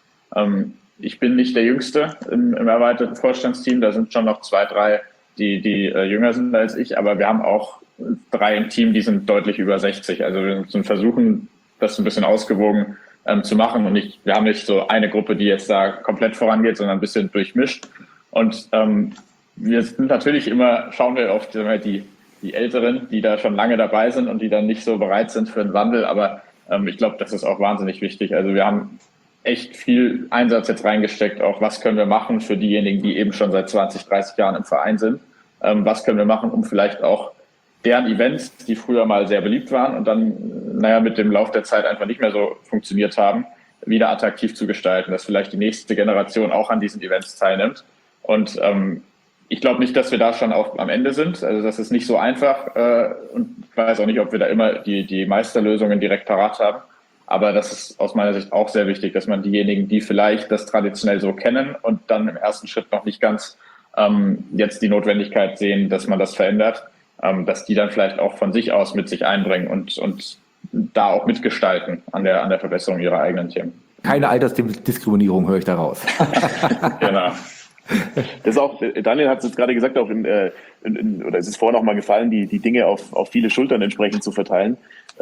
ich bin nicht der Jüngste im erweiterten Vorstandsteam, da sind schon noch 2, 3, die jünger sind als ich, aber wir haben auch 3 im Team, die sind deutlich über 60. Also wir müssen versuchen, das ein bisschen ausgewogen zu machen und wir haben nicht so eine Gruppe, die jetzt da komplett vorangeht, sondern ein bisschen durchmischt. Und wir sind natürlich schauen wir auf die Älteren, die da schon lange dabei sind und die dann nicht so bereit sind für einen Wandel, aber ich glaube, das ist auch wahnsinnig wichtig. Also wir haben echt viel Einsatz jetzt reingesteckt, auch was können wir machen für diejenigen, die eben schon seit 20, 30 Jahren im Verein sind. Was können wir machen, um vielleicht auch deren Events, die früher mal sehr beliebt waren und dann, mit dem Lauf der Zeit einfach nicht mehr so funktioniert haben, wieder attraktiv zu gestalten, dass vielleicht die nächste Generation auch an diesen Events teilnimmt. Und ich glaube nicht, dass wir da schon auch am Ende sind. Also das ist nicht so einfach und ich weiß auch nicht, ob wir da immer die Meisterlösungen direkt parat haben. Aber das ist aus meiner Sicht auch sehr wichtig, dass man diejenigen, die vielleicht das traditionell so kennen und dann im ersten Schritt noch nicht ganz jetzt die Notwendigkeit sehen, dass man das verändert, dass die dann vielleicht auch von sich aus mit sich einbringen und da auch mitgestalten an der Verbesserung ihrer eigenen Themen. Keine Altersdiskriminierung höre ich daraus. Genau. Das ist auch, Daniel hat es jetzt gerade gesagt, auch oder es ist vorhin auch mal gefallen, die Dinge auf viele Schultern entsprechend zu verteilen.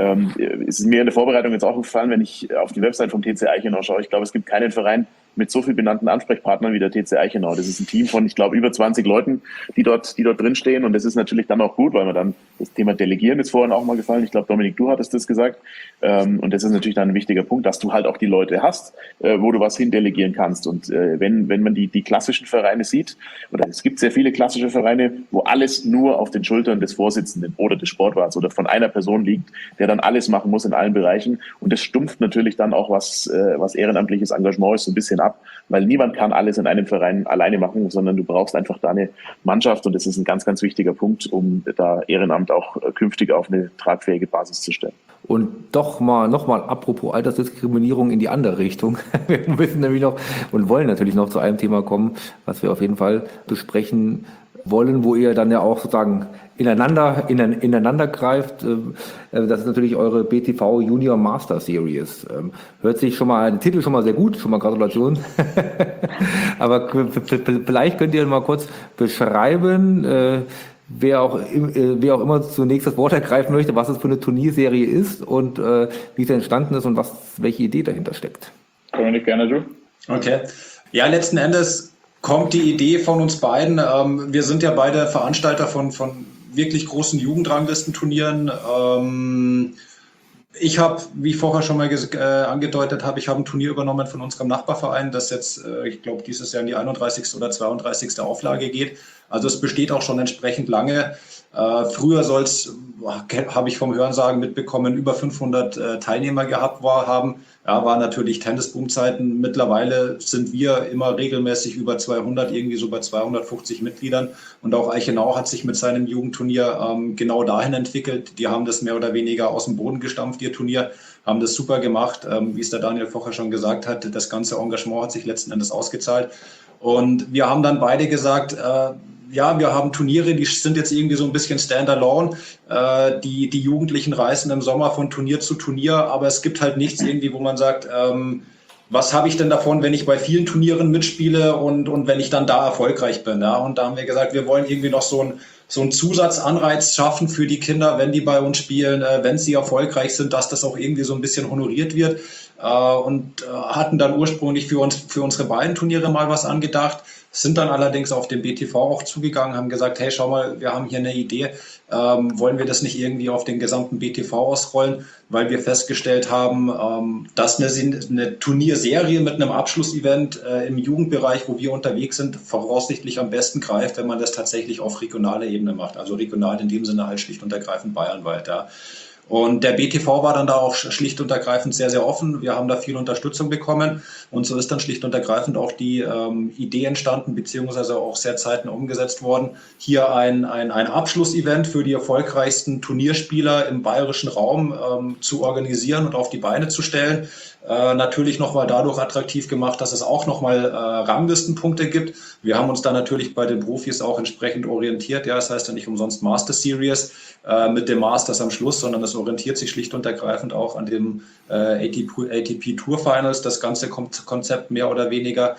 Es ist mir in der Vorbereitung jetzt auch gefallen, wenn ich auf die Website vom TC Eichenau schaue. Ich glaube, es gibt keinen Verein mit so viel benannten Ansprechpartnern wie der TC Eichenau. Das ist ein Team von, ich glaube, über 20 Leuten, die dort drinstehen. Und das ist natürlich dann auch gut, weil man dann das Thema Delegieren ist vorhin auch mal gefallen. Ich glaube, Dominik, du hattest das gesagt. Und das ist natürlich dann ein wichtiger Punkt, dass du halt auch die Leute hast, wo du was hindelegieren kannst. Und wenn man die klassischen Vereine sieht, oder es gibt sehr viele klassische Vereine, wo alles nur auf den Schultern des Vorsitzenden oder des Sportwarts oder von einer Person liegt, der dann alles machen muss in allen Bereichen. Und das stumpft natürlich dann auch, was ehrenamtliches Engagement ist, so ein bisschen ab, weil niemand kann alles in einem Verein alleine machen, sondern du brauchst einfach da eine Mannschaft und das ist ein ganz, ganz wichtiger Punkt, um da Ehrenamt auch künftig auf eine tragfähige Basis zu stellen. Und nochmal apropos Altersdiskriminierung in die andere Richtung. Wir müssen nämlich noch und wollen natürlich noch zu einem Thema kommen, was wir auf jeden Fall besprechen wollen, wo ihr dann ja auch sozusagen ineinander greift. Das ist natürlich eure BTV Junior Master Series. Hört sich schon mal, der Titel schon mal sehr gut, schon mal Gratulation. Aber vielleicht könnt ihr mal kurz beschreiben, wer auch immer zunächst das Wort ergreifen möchte, was es für eine Turnierserie ist und wie es entstanden ist und welche Idee dahinter steckt. Dominik, gerne du. Okay. Ja, letzten Endes kommt die Idee von uns beiden. Wir sind ja beide Veranstalter von wirklich großen Jugendranglistenturnieren. Ich habe, wie ich vorher schon mal angedeutet habe, ich habe ein Turnier übernommen von unserem Nachbarverein, das jetzt, ich glaube, dieses Jahr in die 31. oder 32. Auflage geht. Also es besteht auch schon entsprechend lange. Früher habe ich vom Hörensagen mitbekommen, über 500 Teilnehmer gehabt haben. Ja, war natürlich Tennisboom-Zeiten. Mittlerweile sind wir immer regelmäßig über 200, irgendwie so bei 250 Mitgliedern. Und auch Eichenau hat sich mit seinem Jugendturnier genau dahin entwickelt. Die haben das mehr oder weniger aus dem Boden gestampft, ihr Turnier, haben das super gemacht. Wie es der Daniel vorher schon gesagt hat, das ganze Engagement hat sich letzten Endes ausgezahlt. Und wir haben dann beide gesagt, ja, wir haben Turniere, die sind jetzt irgendwie so ein bisschen standalone. Die Jugendlichen reisen im Sommer von Turnier zu Turnier, aber es gibt halt nichts irgendwie, wo man sagt, was habe ich denn davon, wenn ich bei vielen Turnieren mitspiele und wenn ich dann da erfolgreich bin. Ja? Und da haben wir gesagt, wir wollen irgendwie noch so einen Zusatzanreiz schaffen für die Kinder, wenn die bei uns spielen, wenn sie erfolgreich sind, dass das auch irgendwie so ein bisschen honoriert wird. Und hatten dann ursprünglich für unsere beiden Turniere mal was angedacht, sind dann allerdings auf den BTV auch zugegangen, haben gesagt, hey, schau mal, wir haben hier eine Idee, wollen wir das nicht irgendwie auf den gesamten BTV ausrollen, weil wir festgestellt haben, dass eine Turnierserie mit einem Abschlussevent im Jugendbereich, wo wir unterwegs sind, voraussichtlich am besten greift, wenn man das tatsächlich auf regionaler Ebene macht, also regional in dem Sinne halt schlicht und ergreifend bayernweit, ja. Und der BTV war dann da auch schlicht und ergreifend sehr, sehr offen. Wir haben da viel Unterstützung bekommen und so ist dann schlicht und ergreifend auch die Idee entstanden, beziehungsweise auch sehr zeitnah umgesetzt worden, hier ein Abschlussevent für die erfolgreichsten Turnierspieler im bayerischen Raum zu organisieren und auf die Beine zu stellen. Natürlich nochmal dadurch attraktiv gemacht, dass es auch nochmal Ranglistenpunkte gibt. Wir haben uns da natürlich bei den Profis auch entsprechend orientiert. Ja, das heißt ja nicht umsonst Master Series mit dem Masters am Schluss, sondern es orientiert sich schlicht und ergreifend auch an dem ATP Tour Finals, das ganze Konzept mehr oder weniger.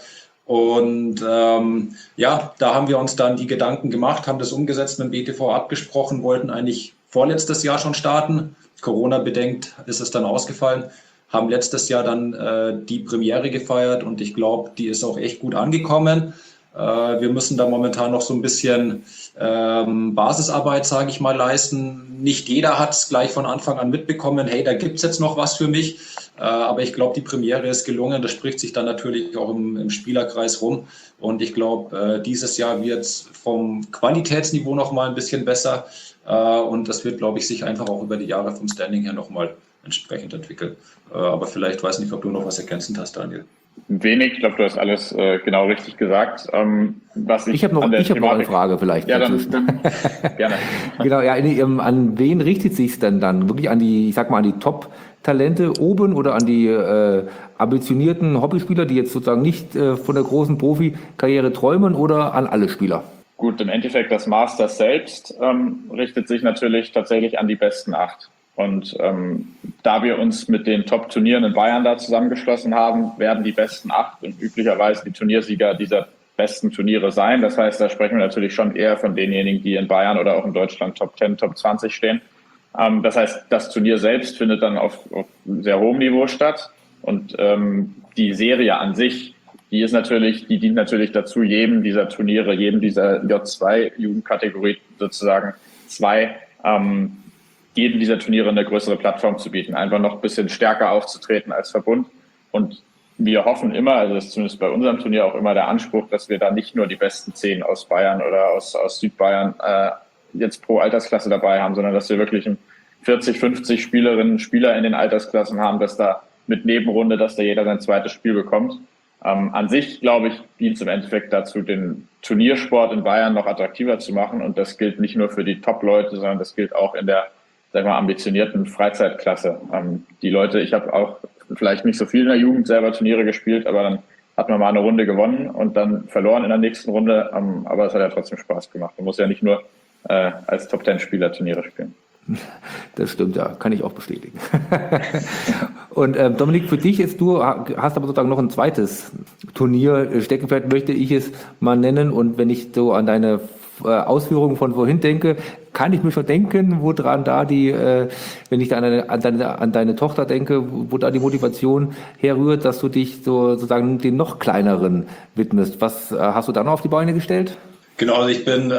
Und ja, da haben wir uns dann die Gedanken gemacht, haben das umgesetzt, mit dem BTV abgesprochen, wollten eigentlich vorletztes Jahr schon starten. Corona-bedingt ist es dann ausgefallen. Haben letztes Jahr dann die Premiere gefeiert und ich glaube, die ist auch echt gut angekommen. Wir müssen da momentan noch so ein bisschen Basisarbeit, sage ich mal, leisten. Nicht jeder hat es gleich von Anfang an mitbekommen, hey, da gibt's jetzt noch was für mich. Aber ich glaube, die Premiere ist gelungen. Das spricht sich dann natürlich auch im Spielerkreis rum. Und ich glaube, dieses Jahr wird es vom Qualitätsniveau noch mal ein bisschen besser. Und das wird, glaube ich, sich einfach auch über die Jahre vom Standing her noch mal entsprechend entwickeln. Aber vielleicht weiß nicht, ob du noch was ergänzend hast, Daniel. Wenig, ich glaube, du hast alles genau richtig gesagt. Ich habe noch eine Frage vielleicht. Ja, dann gerne. Genau, ja, an wen richtet sich es denn dann? Wirklich an die, ich sag mal, an die Top-Talente oben oder an die ambitionierten Hobbyspieler, die jetzt sozusagen nicht von der großen Profikarriere träumen, oder an alle Spieler? Gut, im Endeffekt das Masters selbst richtet sich natürlich tatsächlich an die besten 8. Und da wir uns mit den Top-Turnieren in Bayern da zusammengeschlossen haben, werden die besten 8 und üblicherweise die Turniersieger dieser besten Turniere sein. Das heißt, da sprechen wir natürlich schon eher von denjenigen, die in Bayern oder auch in Deutschland Top 10, Top 20 stehen. Das heißt, das Turnier selbst findet dann auf sehr hohem Niveau statt. Und die Serie an sich, die dient natürlich dazu, jedem dieser Turniere, jedem dieser J2-Jugendkategorie sozusagen jedem dieser Turniere eine größere Plattform zu bieten, einfach noch ein bisschen stärker aufzutreten als Verbund. Und wir hoffen immer, also das ist zumindest bei unserem Turnier auch immer der Anspruch, dass wir da nicht nur die besten 10 aus Bayern oder aus Südbayern jetzt pro Altersklasse dabei haben, sondern dass wir wirklich 40, 50 Spielerinnen und Spieler in den Altersklassen haben, dass da mit Nebenrunde, dass da jeder sein zweites Spiel bekommt. An sich, glaube ich, dient es im Endeffekt dazu, den Turniersport in Bayern noch attraktiver zu machen. Und das gilt nicht nur für die Top-Leute, sondern das gilt auch in der, sagen wir mal, ambitionierten Freizeitklasse. Die Leute, ich habe auch vielleicht nicht so viel in der Jugend selber Turniere gespielt, aber dann hat man mal eine Runde gewonnen und dann verloren in der nächsten Runde. Aber es hat ja trotzdem Spaß gemacht. Man muss ja nicht nur als Top-10-Spieler Turniere spielen. Das stimmt, ja, kann ich auch bestätigen. Und Dominik, für dich du hast aber sozusagen noch ein zweites Turnier, Steckenpferd möchte ich es mal nennen. Und wenn ich so an deine Ausführungen von vorhin denke, kann ich mir schon denken, woran da wenn ich da an deine Tochter denke, wo da die Motivation herrührt, dass du dich sozusagen den noch kleineren widmest. Was hast du da noch auf die Beine gestellt? Genau, also ich bin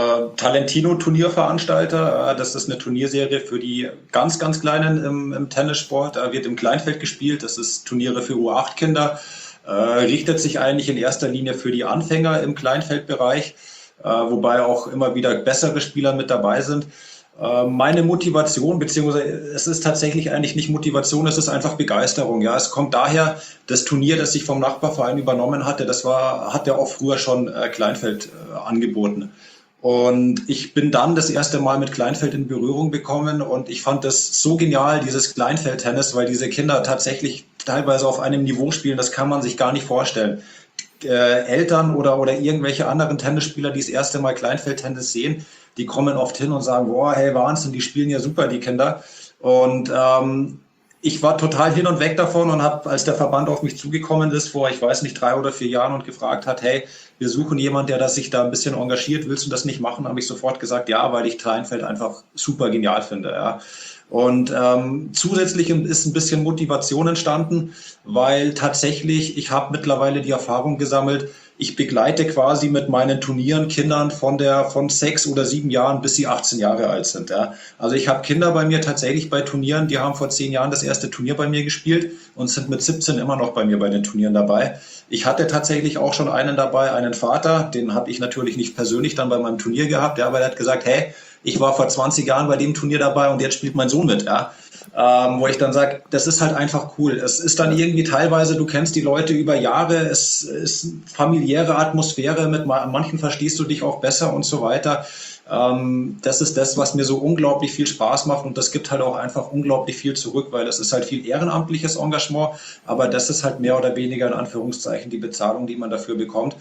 Talentino-Turnierveranstalter. Das ist eine Turnierserie für die ganz, ganz Kleinen im Tennissport. Wird im Kleinfeld gespielt. Das ist Turniere für U8-Kinder. Richtet sich eigentlich in erster Linie für die Anfänger im Kleinfeldbereich, wobei auch immer wieder bessere Spieler mit dabei sind. Meine Motivation, beziehungsweise es ist tatsächlich eigentlich nicht Motivation, es ist einfach Begeisterung. Ja, es kommt daher, das Turnier, das ich vom Nachbarverein übernommen hatte, hat ja auch früher schon Kleinfeld angeboten. Und ich bin dann das erste Mal mit Kleinfeld in Berührung gekommen und ich fand das so genial, dieses Kleinfeld-Tennis, weil diese Kinder tatsächlich teilweise auf einem Niveau spielen, das kann man sich gar nicht vorstellen. Eltern oder irgendwelche anderen Tennisspieler, die das erste Mal Kleinfeldtennis sehen, die kommen oft hin und sagen, boah, hey, Wahnsinn, die spielen ja super, die Kinder. Und ich war total hin und weg davon und habe, als der Verband auf mich zugekommen ist, vor, ich weiß nicht, 3 oder 4 Jahren und gefragt hat, hey, wir suchen jemanden, der sich da ein bisschen engagiert, willst du das nicht machen? Habe ich sofort gesagt, ja, weil ich Kleinfeld einfach super genial finde, ja. Und zusätzlich ist ein bisschen Motivation entstanden, weil tatsächlich, ich habe mittlerweile die Erfahrung gesammelt, ich begleite quasi mit meinen Turnieren Kindern von 6 oder 7 Jahren, bis sie 18 Jahre alt sind. Ja. Also ich habe Kinder bei mir tatsächlich bei Turnieren, die haben vor 10 Jahren das erste Turnier bei mir gespielt und sind mit 17 immer noch bei mir bei den Turnieren dabei. Ich hatte tatsächlich auch schon einen dabei, einen Vater, den habe ich natürlich nicht persönlich dann bei meinem Turnier gehabt, ja, aber der hat gesagt, hey, ich war vor 20 Jahren bei dem Turnier dabei und jetzt spielt mein Sohn mit, ja. Wo ich dann sage, das ist halt einfach cool. Es ist dann irgendwie teilweise, du kennst die Leute über Jahre, es ist familiäre Atmosphäre, mit manchen verstehst du dich auch besser und so weiter. Das ist das, was mir so unglaublich viel Spaß macht und das gibt halt auch einfach unglaublich viel zurück, weil das ist halt viel ehrenamtliches Engagement, aber das ist halt mehr oder weniger in Anführungszeichen die Bezahlung, die man dafür bekommt.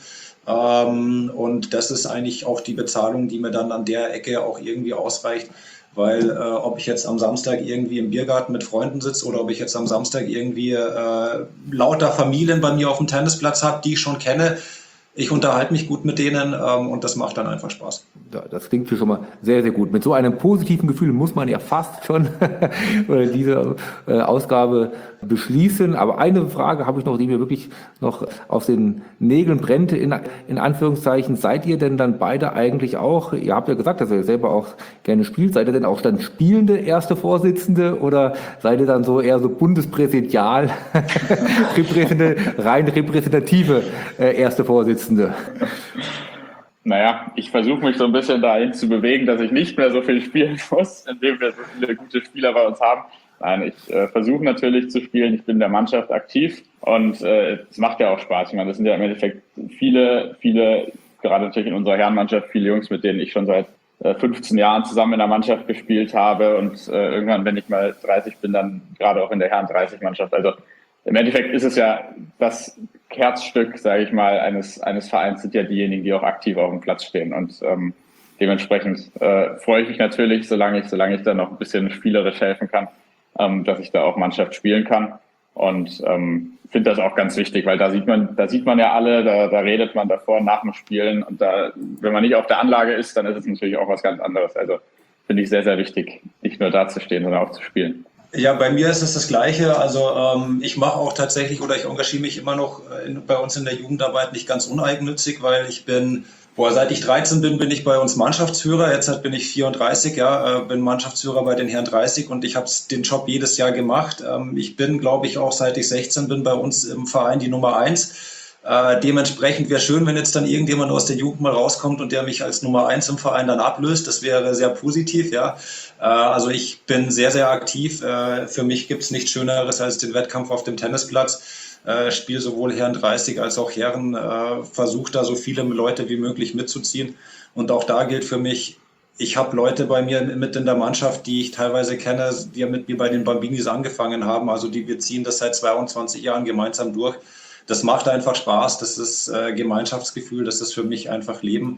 Und das ist eigentlich auch die Bezahlung, die mir dann an der Ecke auch irgendwie ausreicht, weil ob ich jetzt am Samstag irgendwie im Biergarten mit Freunden sitze oder ob ich jetzt am Samstag irgendwie lauter Familien bei mir auf dem Tennisplatz habe, die ich schon kenne, ich unterhalte mich gut mit denen und das macht dann einfach Spaß. Ja, das klingt schon mal sehr, sehr gut. Mit so einem positiven Gefühl muss man ja fast schon diese Ausgabe beschließen. Aber eine Frage habe ich noch, die mir wirklich noch auf den Nägeln brennt, in Anführungszeichen. Seid ihr denn dann beide eigentlich auch, ihr habt ja gesagt, dass ihr selber auch gerne spielt, seid ihr denn auch dann spielende erste Vorsitzende oder seid ihr dann so eher so Bundespräsidial, rein repräsentative erste Vorsitzende? Naja, ich versuche mich so ein bisschen dahin zu bewegen, dass ich nicht mehr so viel spielen muss, indem wir so viele gute Spieler bei uns haben. Nein, ich versuche natürlich zu spielen. Ich bin in der Mannschaft aktiv und es macht ja auch Spaß. Ich meine, das sind ja im Endeffekt viele, gerade natürlich in unserer Herrenmannschaft, viele Jungs, mit denen ich schon seit 15 Jahren zusammen in der Mannschaft gespielt habe und irgendwann, wenn ich mal 30 bin, dann gerade auch in der Herren-30-Mannschaft. Also im Endeffekt ist es ja das Herzstück, sage ich mal, eines Vereins sind ja diejenigen, die auch aktiv auf dem Platz stehen und dementsprechend freue ich mich natürlich, solange ich dann noch ein bisschen spielerisch helfen kann, dass ich da auch Mannschaft spielen kann und finde das auch ganz wichtig, weil da sieht man ja alle, da redet man davor nach dem Spielen und da, wenn man nicht auf der Anlage ist, dann ist es natürlich auch was ganz anderes. Also finde ich sehr, sehr wichtig, nicht nur da zu stehen, sondern auch zu spielen. Ja, bei mir ist es das Gleiche. Also ich mache auch tatsächlich oder ich engagiere mich immer noch bei uns in der Jugendarbeit nicht ganz uneigennützig, weil ich bin, seit ich 13 bin ich bei uns Mannschaftsführer. Jetzt bin ich 34, ja, bin Mannschaftsführer bei den Herren 30 und ich habe den Job jedes Jahr gemacht. Ich bin, glaube ich, auch seit ich 16 bin bei uns im Verein die Nummer 1. Dementsprechend wäre schön, wenn jetzt dann irgendjemand aus der Jugend mal rauskommt und der mich als Nummer 1 im Verein dann ablöst. Das wäre sehr positiv, ja. Also ich bin sehr, sehr aktiv. Für mich gibt es nichts Schöneres als den Wettkampf auf dem Tennisplatz. Spiele sowohl Herren 30 als auch Herren, versuche da so viele Leute wie möglich mitzuziehen. Und auch da gilt für mich, ich habe Leute bei mir mit in der Mannschaft, die ich teilweise kenne, die ja mit mir bei den Bambinis angefangen haben. Also wir ziehen das seit 22 Jahren gemeinsam durch. Das macht einfach Spaß, das ist Gemeinschaftsgefühl, das ist für mich einfach Leben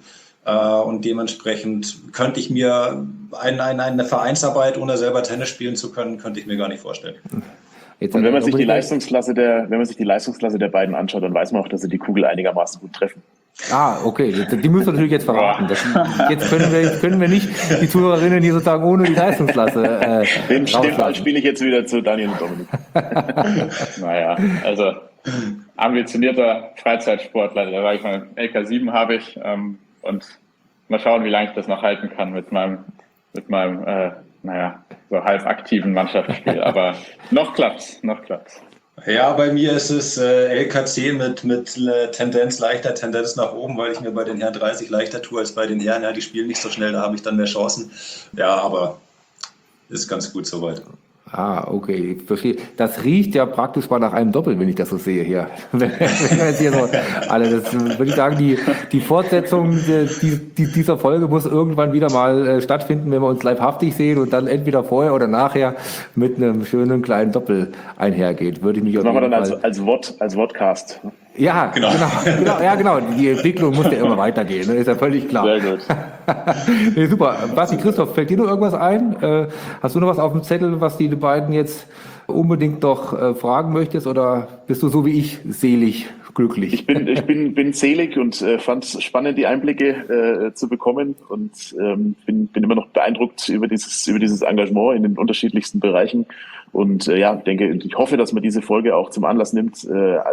und dementsprechend könnte ich mir eine Vereinsarbeit, ohne selber Tennis spielen zu können, könnte ich mir gar nicht vorstellen. Und wenn man sich die Leistungsklasse der beiden anschaut, dann weiß man auch, dass sie die Kugel einigermaßen gut treffen. Okay, die müssen wir natürlich jetzt verraten. Jetzt können wir nicht die Zuhörerinnen hier sozusagen ohne die Leistungsklasse Den Ball spiele ich jetzt wieder zu Daniel und Dominik. Naja, also ambitionierter Freizeitsportler, da war ich mal LK7 habe ich und mal schauen, wie lange ich das noch halten kann mit meinem so halb aktiven Mannschaftsspiel. Aber noch klappt's. Ja, bei mir ist es LK10 mit leichter Tendenz nach oben, weil ich mir bei den Herren 30 leichter tue als bei den Herren. Ja, die spielen nicht so schnell, da habe ich dann mehr Chancen. Ja, aber ist ganz gut soweit. Okay, ich verstehe. Das riecht ja praktisch mal nach einem Doppel, wenn ich das so sehe hier. Wenn jetzt hier so das würde ich sagen, die Fortsetzung dieser Folge muss irgendwann wieder mal stattfinden, wenn wir uns livehaftig sehen und dann entweder vorher oder nachher mit einem schönen kleinen Doppel einhergeht. Würde ich mich das machen wir dann als Vodcast. Ja, genau. Die Entwicklung muss ja immer weitergehen, ist ja völlig klar. Sehr gut. Nee, super. Basti, Christoph, fällt dir noch irgendwas ein? Hast du noch was auf dem Zettel, was die beiden jetzt unbedingt noch fragen möchtest, oder bist du so wie ich selig glücklich? Ich bin selig und fand es spannend, die Einblicke zu bekommen, und bin immer noch beeindruckt über dieses Engagement in den unterschiedlichsten Bereichen. Und ich hoffe, dass man diese Folge auch zum Anlass nimmt,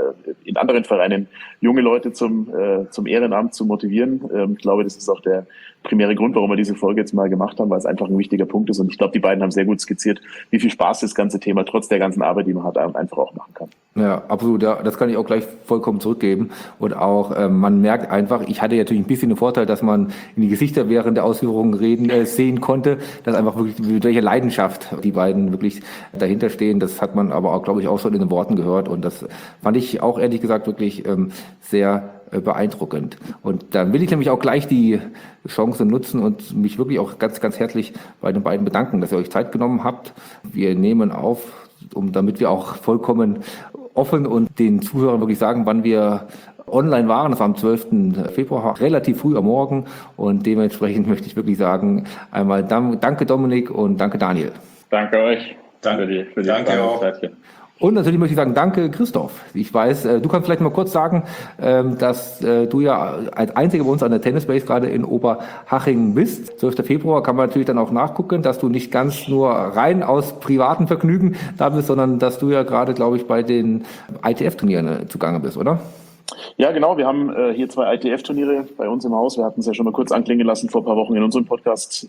in anderen Vereinen junge Leute zum Ehrenamt zu motivieren. Ich glaube, das ist auch der primäre Grund, warum wir diese Folge jetzt mal gemacht haben, weil es einfach ein wichtiger Punkt ist. Und ich glaube, die beiden haben sehr gut skizziert, wie viel Spaß das ganze Thema trotz der ganzen Arbeit, die man hat, einfach auch machen kann. Ja, absolut. Ja, das kann ich auch gleich vollkommen zurückgeben. Und auch, man merkt einfach, ich hatte natürlich ein bisschen den Vorteil, dass man in die Gesichter während der Ausführungen sehen konnte, dass einfach wirklich, mit welcher Leidenschaft die beiden wirklich dahinter stehen. Das hat man aber auch, glaube ich, auch schon in den Worten gehört. Und das fand ich auch ehrlich gesagt wirklich sehr beeindruckend. Und dann will ich nämlich auch gleich die Chance nutzen und mich wirklich auch ganz, ganz herzlich bei den beiden bedanken, dass ihr euch Zeit genommen habt. Wir nehmen auf, damit wir auch vollkommen offen und den Zuhörern wirklich sagen, wann wir online waren. Das war am 12. Februar, relativ früh am Morgen. Und dementsprechend möchte ich wirklich sagen, einmal danke Dominik und danke Daniel. Danke euch. Danke für die Zeit hier. Und natürlich möchte ich sagen, danke Christoph. Ich weiß, du kannst vielleicht mal kurz sagen, dass du ja als Einziger bei uns an der Tennisbase gerade in Oberhaching bist. 12. Februar kann man natürlich dann auch nachgucken, dass du nicht ganz nur rein aus privaten Vergnügen da bist, sondern dass du ja gerade, glaube ich, bei den ITF-Turnieren zugange bist, oder? Ja, genau. Wir haben hier 2 ITF-Turniere bei uns im Haus. Wir hatten es ja schon mal kurz anklingen lassen vor ein paar Wochen in unserem Podcast.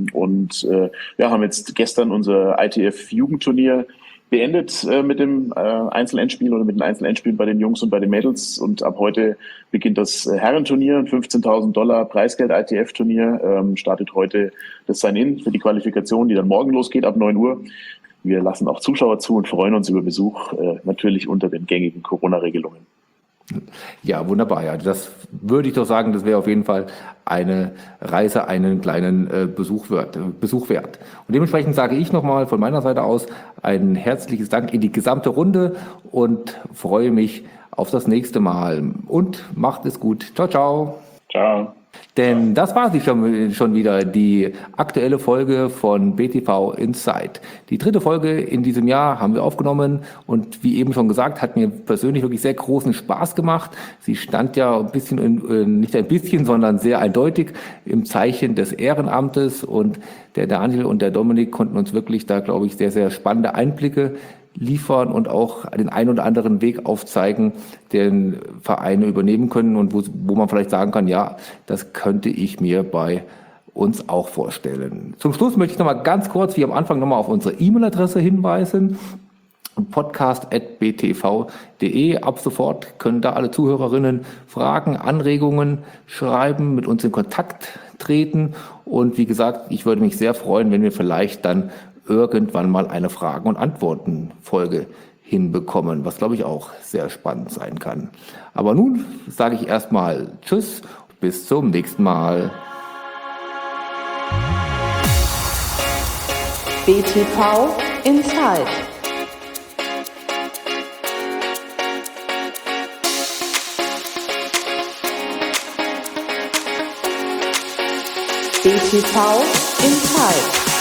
Haben jetzt gestern unser ITF-Jugendturnier beendet mit dem Einzelendspiel oder mit den Einzelendspielen bei den Jungs und bei den Mädels. Und ab heute beginnt das Herrenturnier, ein $15.000 Preisgeld ITF-Turnier. Startet heute das Sign-In für die Qualifikation, die dann morgen losgeht ab 9 Uhr. Wir lassen auch Zuschauer zu und freuen uns über Besuch, natürlich unter den gängigen Corona-Regelungen. Ja, wunderbar. Ja, das würde ich doch sagen, das wäre auf jeden Fall eine Reise, einen kleinen Besuch wert. Und dementsprechend sage ich nochmal von meiner Seite aus ein herzliches Dank in die gesamte Runde und freue mich auf das nächste Mal. Und macht es gut. Ciao, ciao. Ciao. Denn das war sie schon wieder, die aktuelle Folge von BTV Inside. Die 3. Folge in diesem Jahr haben wir aufgenommen und wie eben schon gesagt, hat mir persönlich wirklich sehr großen Spaß gemacht. Sie stand ja ein bisschen, nicht ein bisschen, sondern sehr eindeutig im Zeichen des Ehrenamtes, und der Daniel und der Dominik konnten uns wirklich da, glaube ich, sehr, sehr spannende Einblicke liefern und auch den einen oder anderen Weg aufzeigen, den Vereine übernehmen können und wo man vielleicht sagen kann, ja, das könnte ich mir bei uns auch vorstellen. Zum Schluss möchte ich nochmal ganz kurz, wie am Anfang, nochmal auf unsere E-Mail-Adresse hinweisen. podcast@btv.de. Ab sofort können da alle Zuhörerinnen Fragen, Anregungen schreiben, mit uns in Kontakt treten. Und wie gesagt, ich würde mich sehr freuen, wenn wir vielleicht dann irgendwann mal eine Fragen- und Antworten-Folge hinbekommen, was, glaube ich, auch sehr spannend sein kann. Aber nun sage ich erstmal Tschüss, bis zum nächsten Mal. BTV Inside. BTV Inside.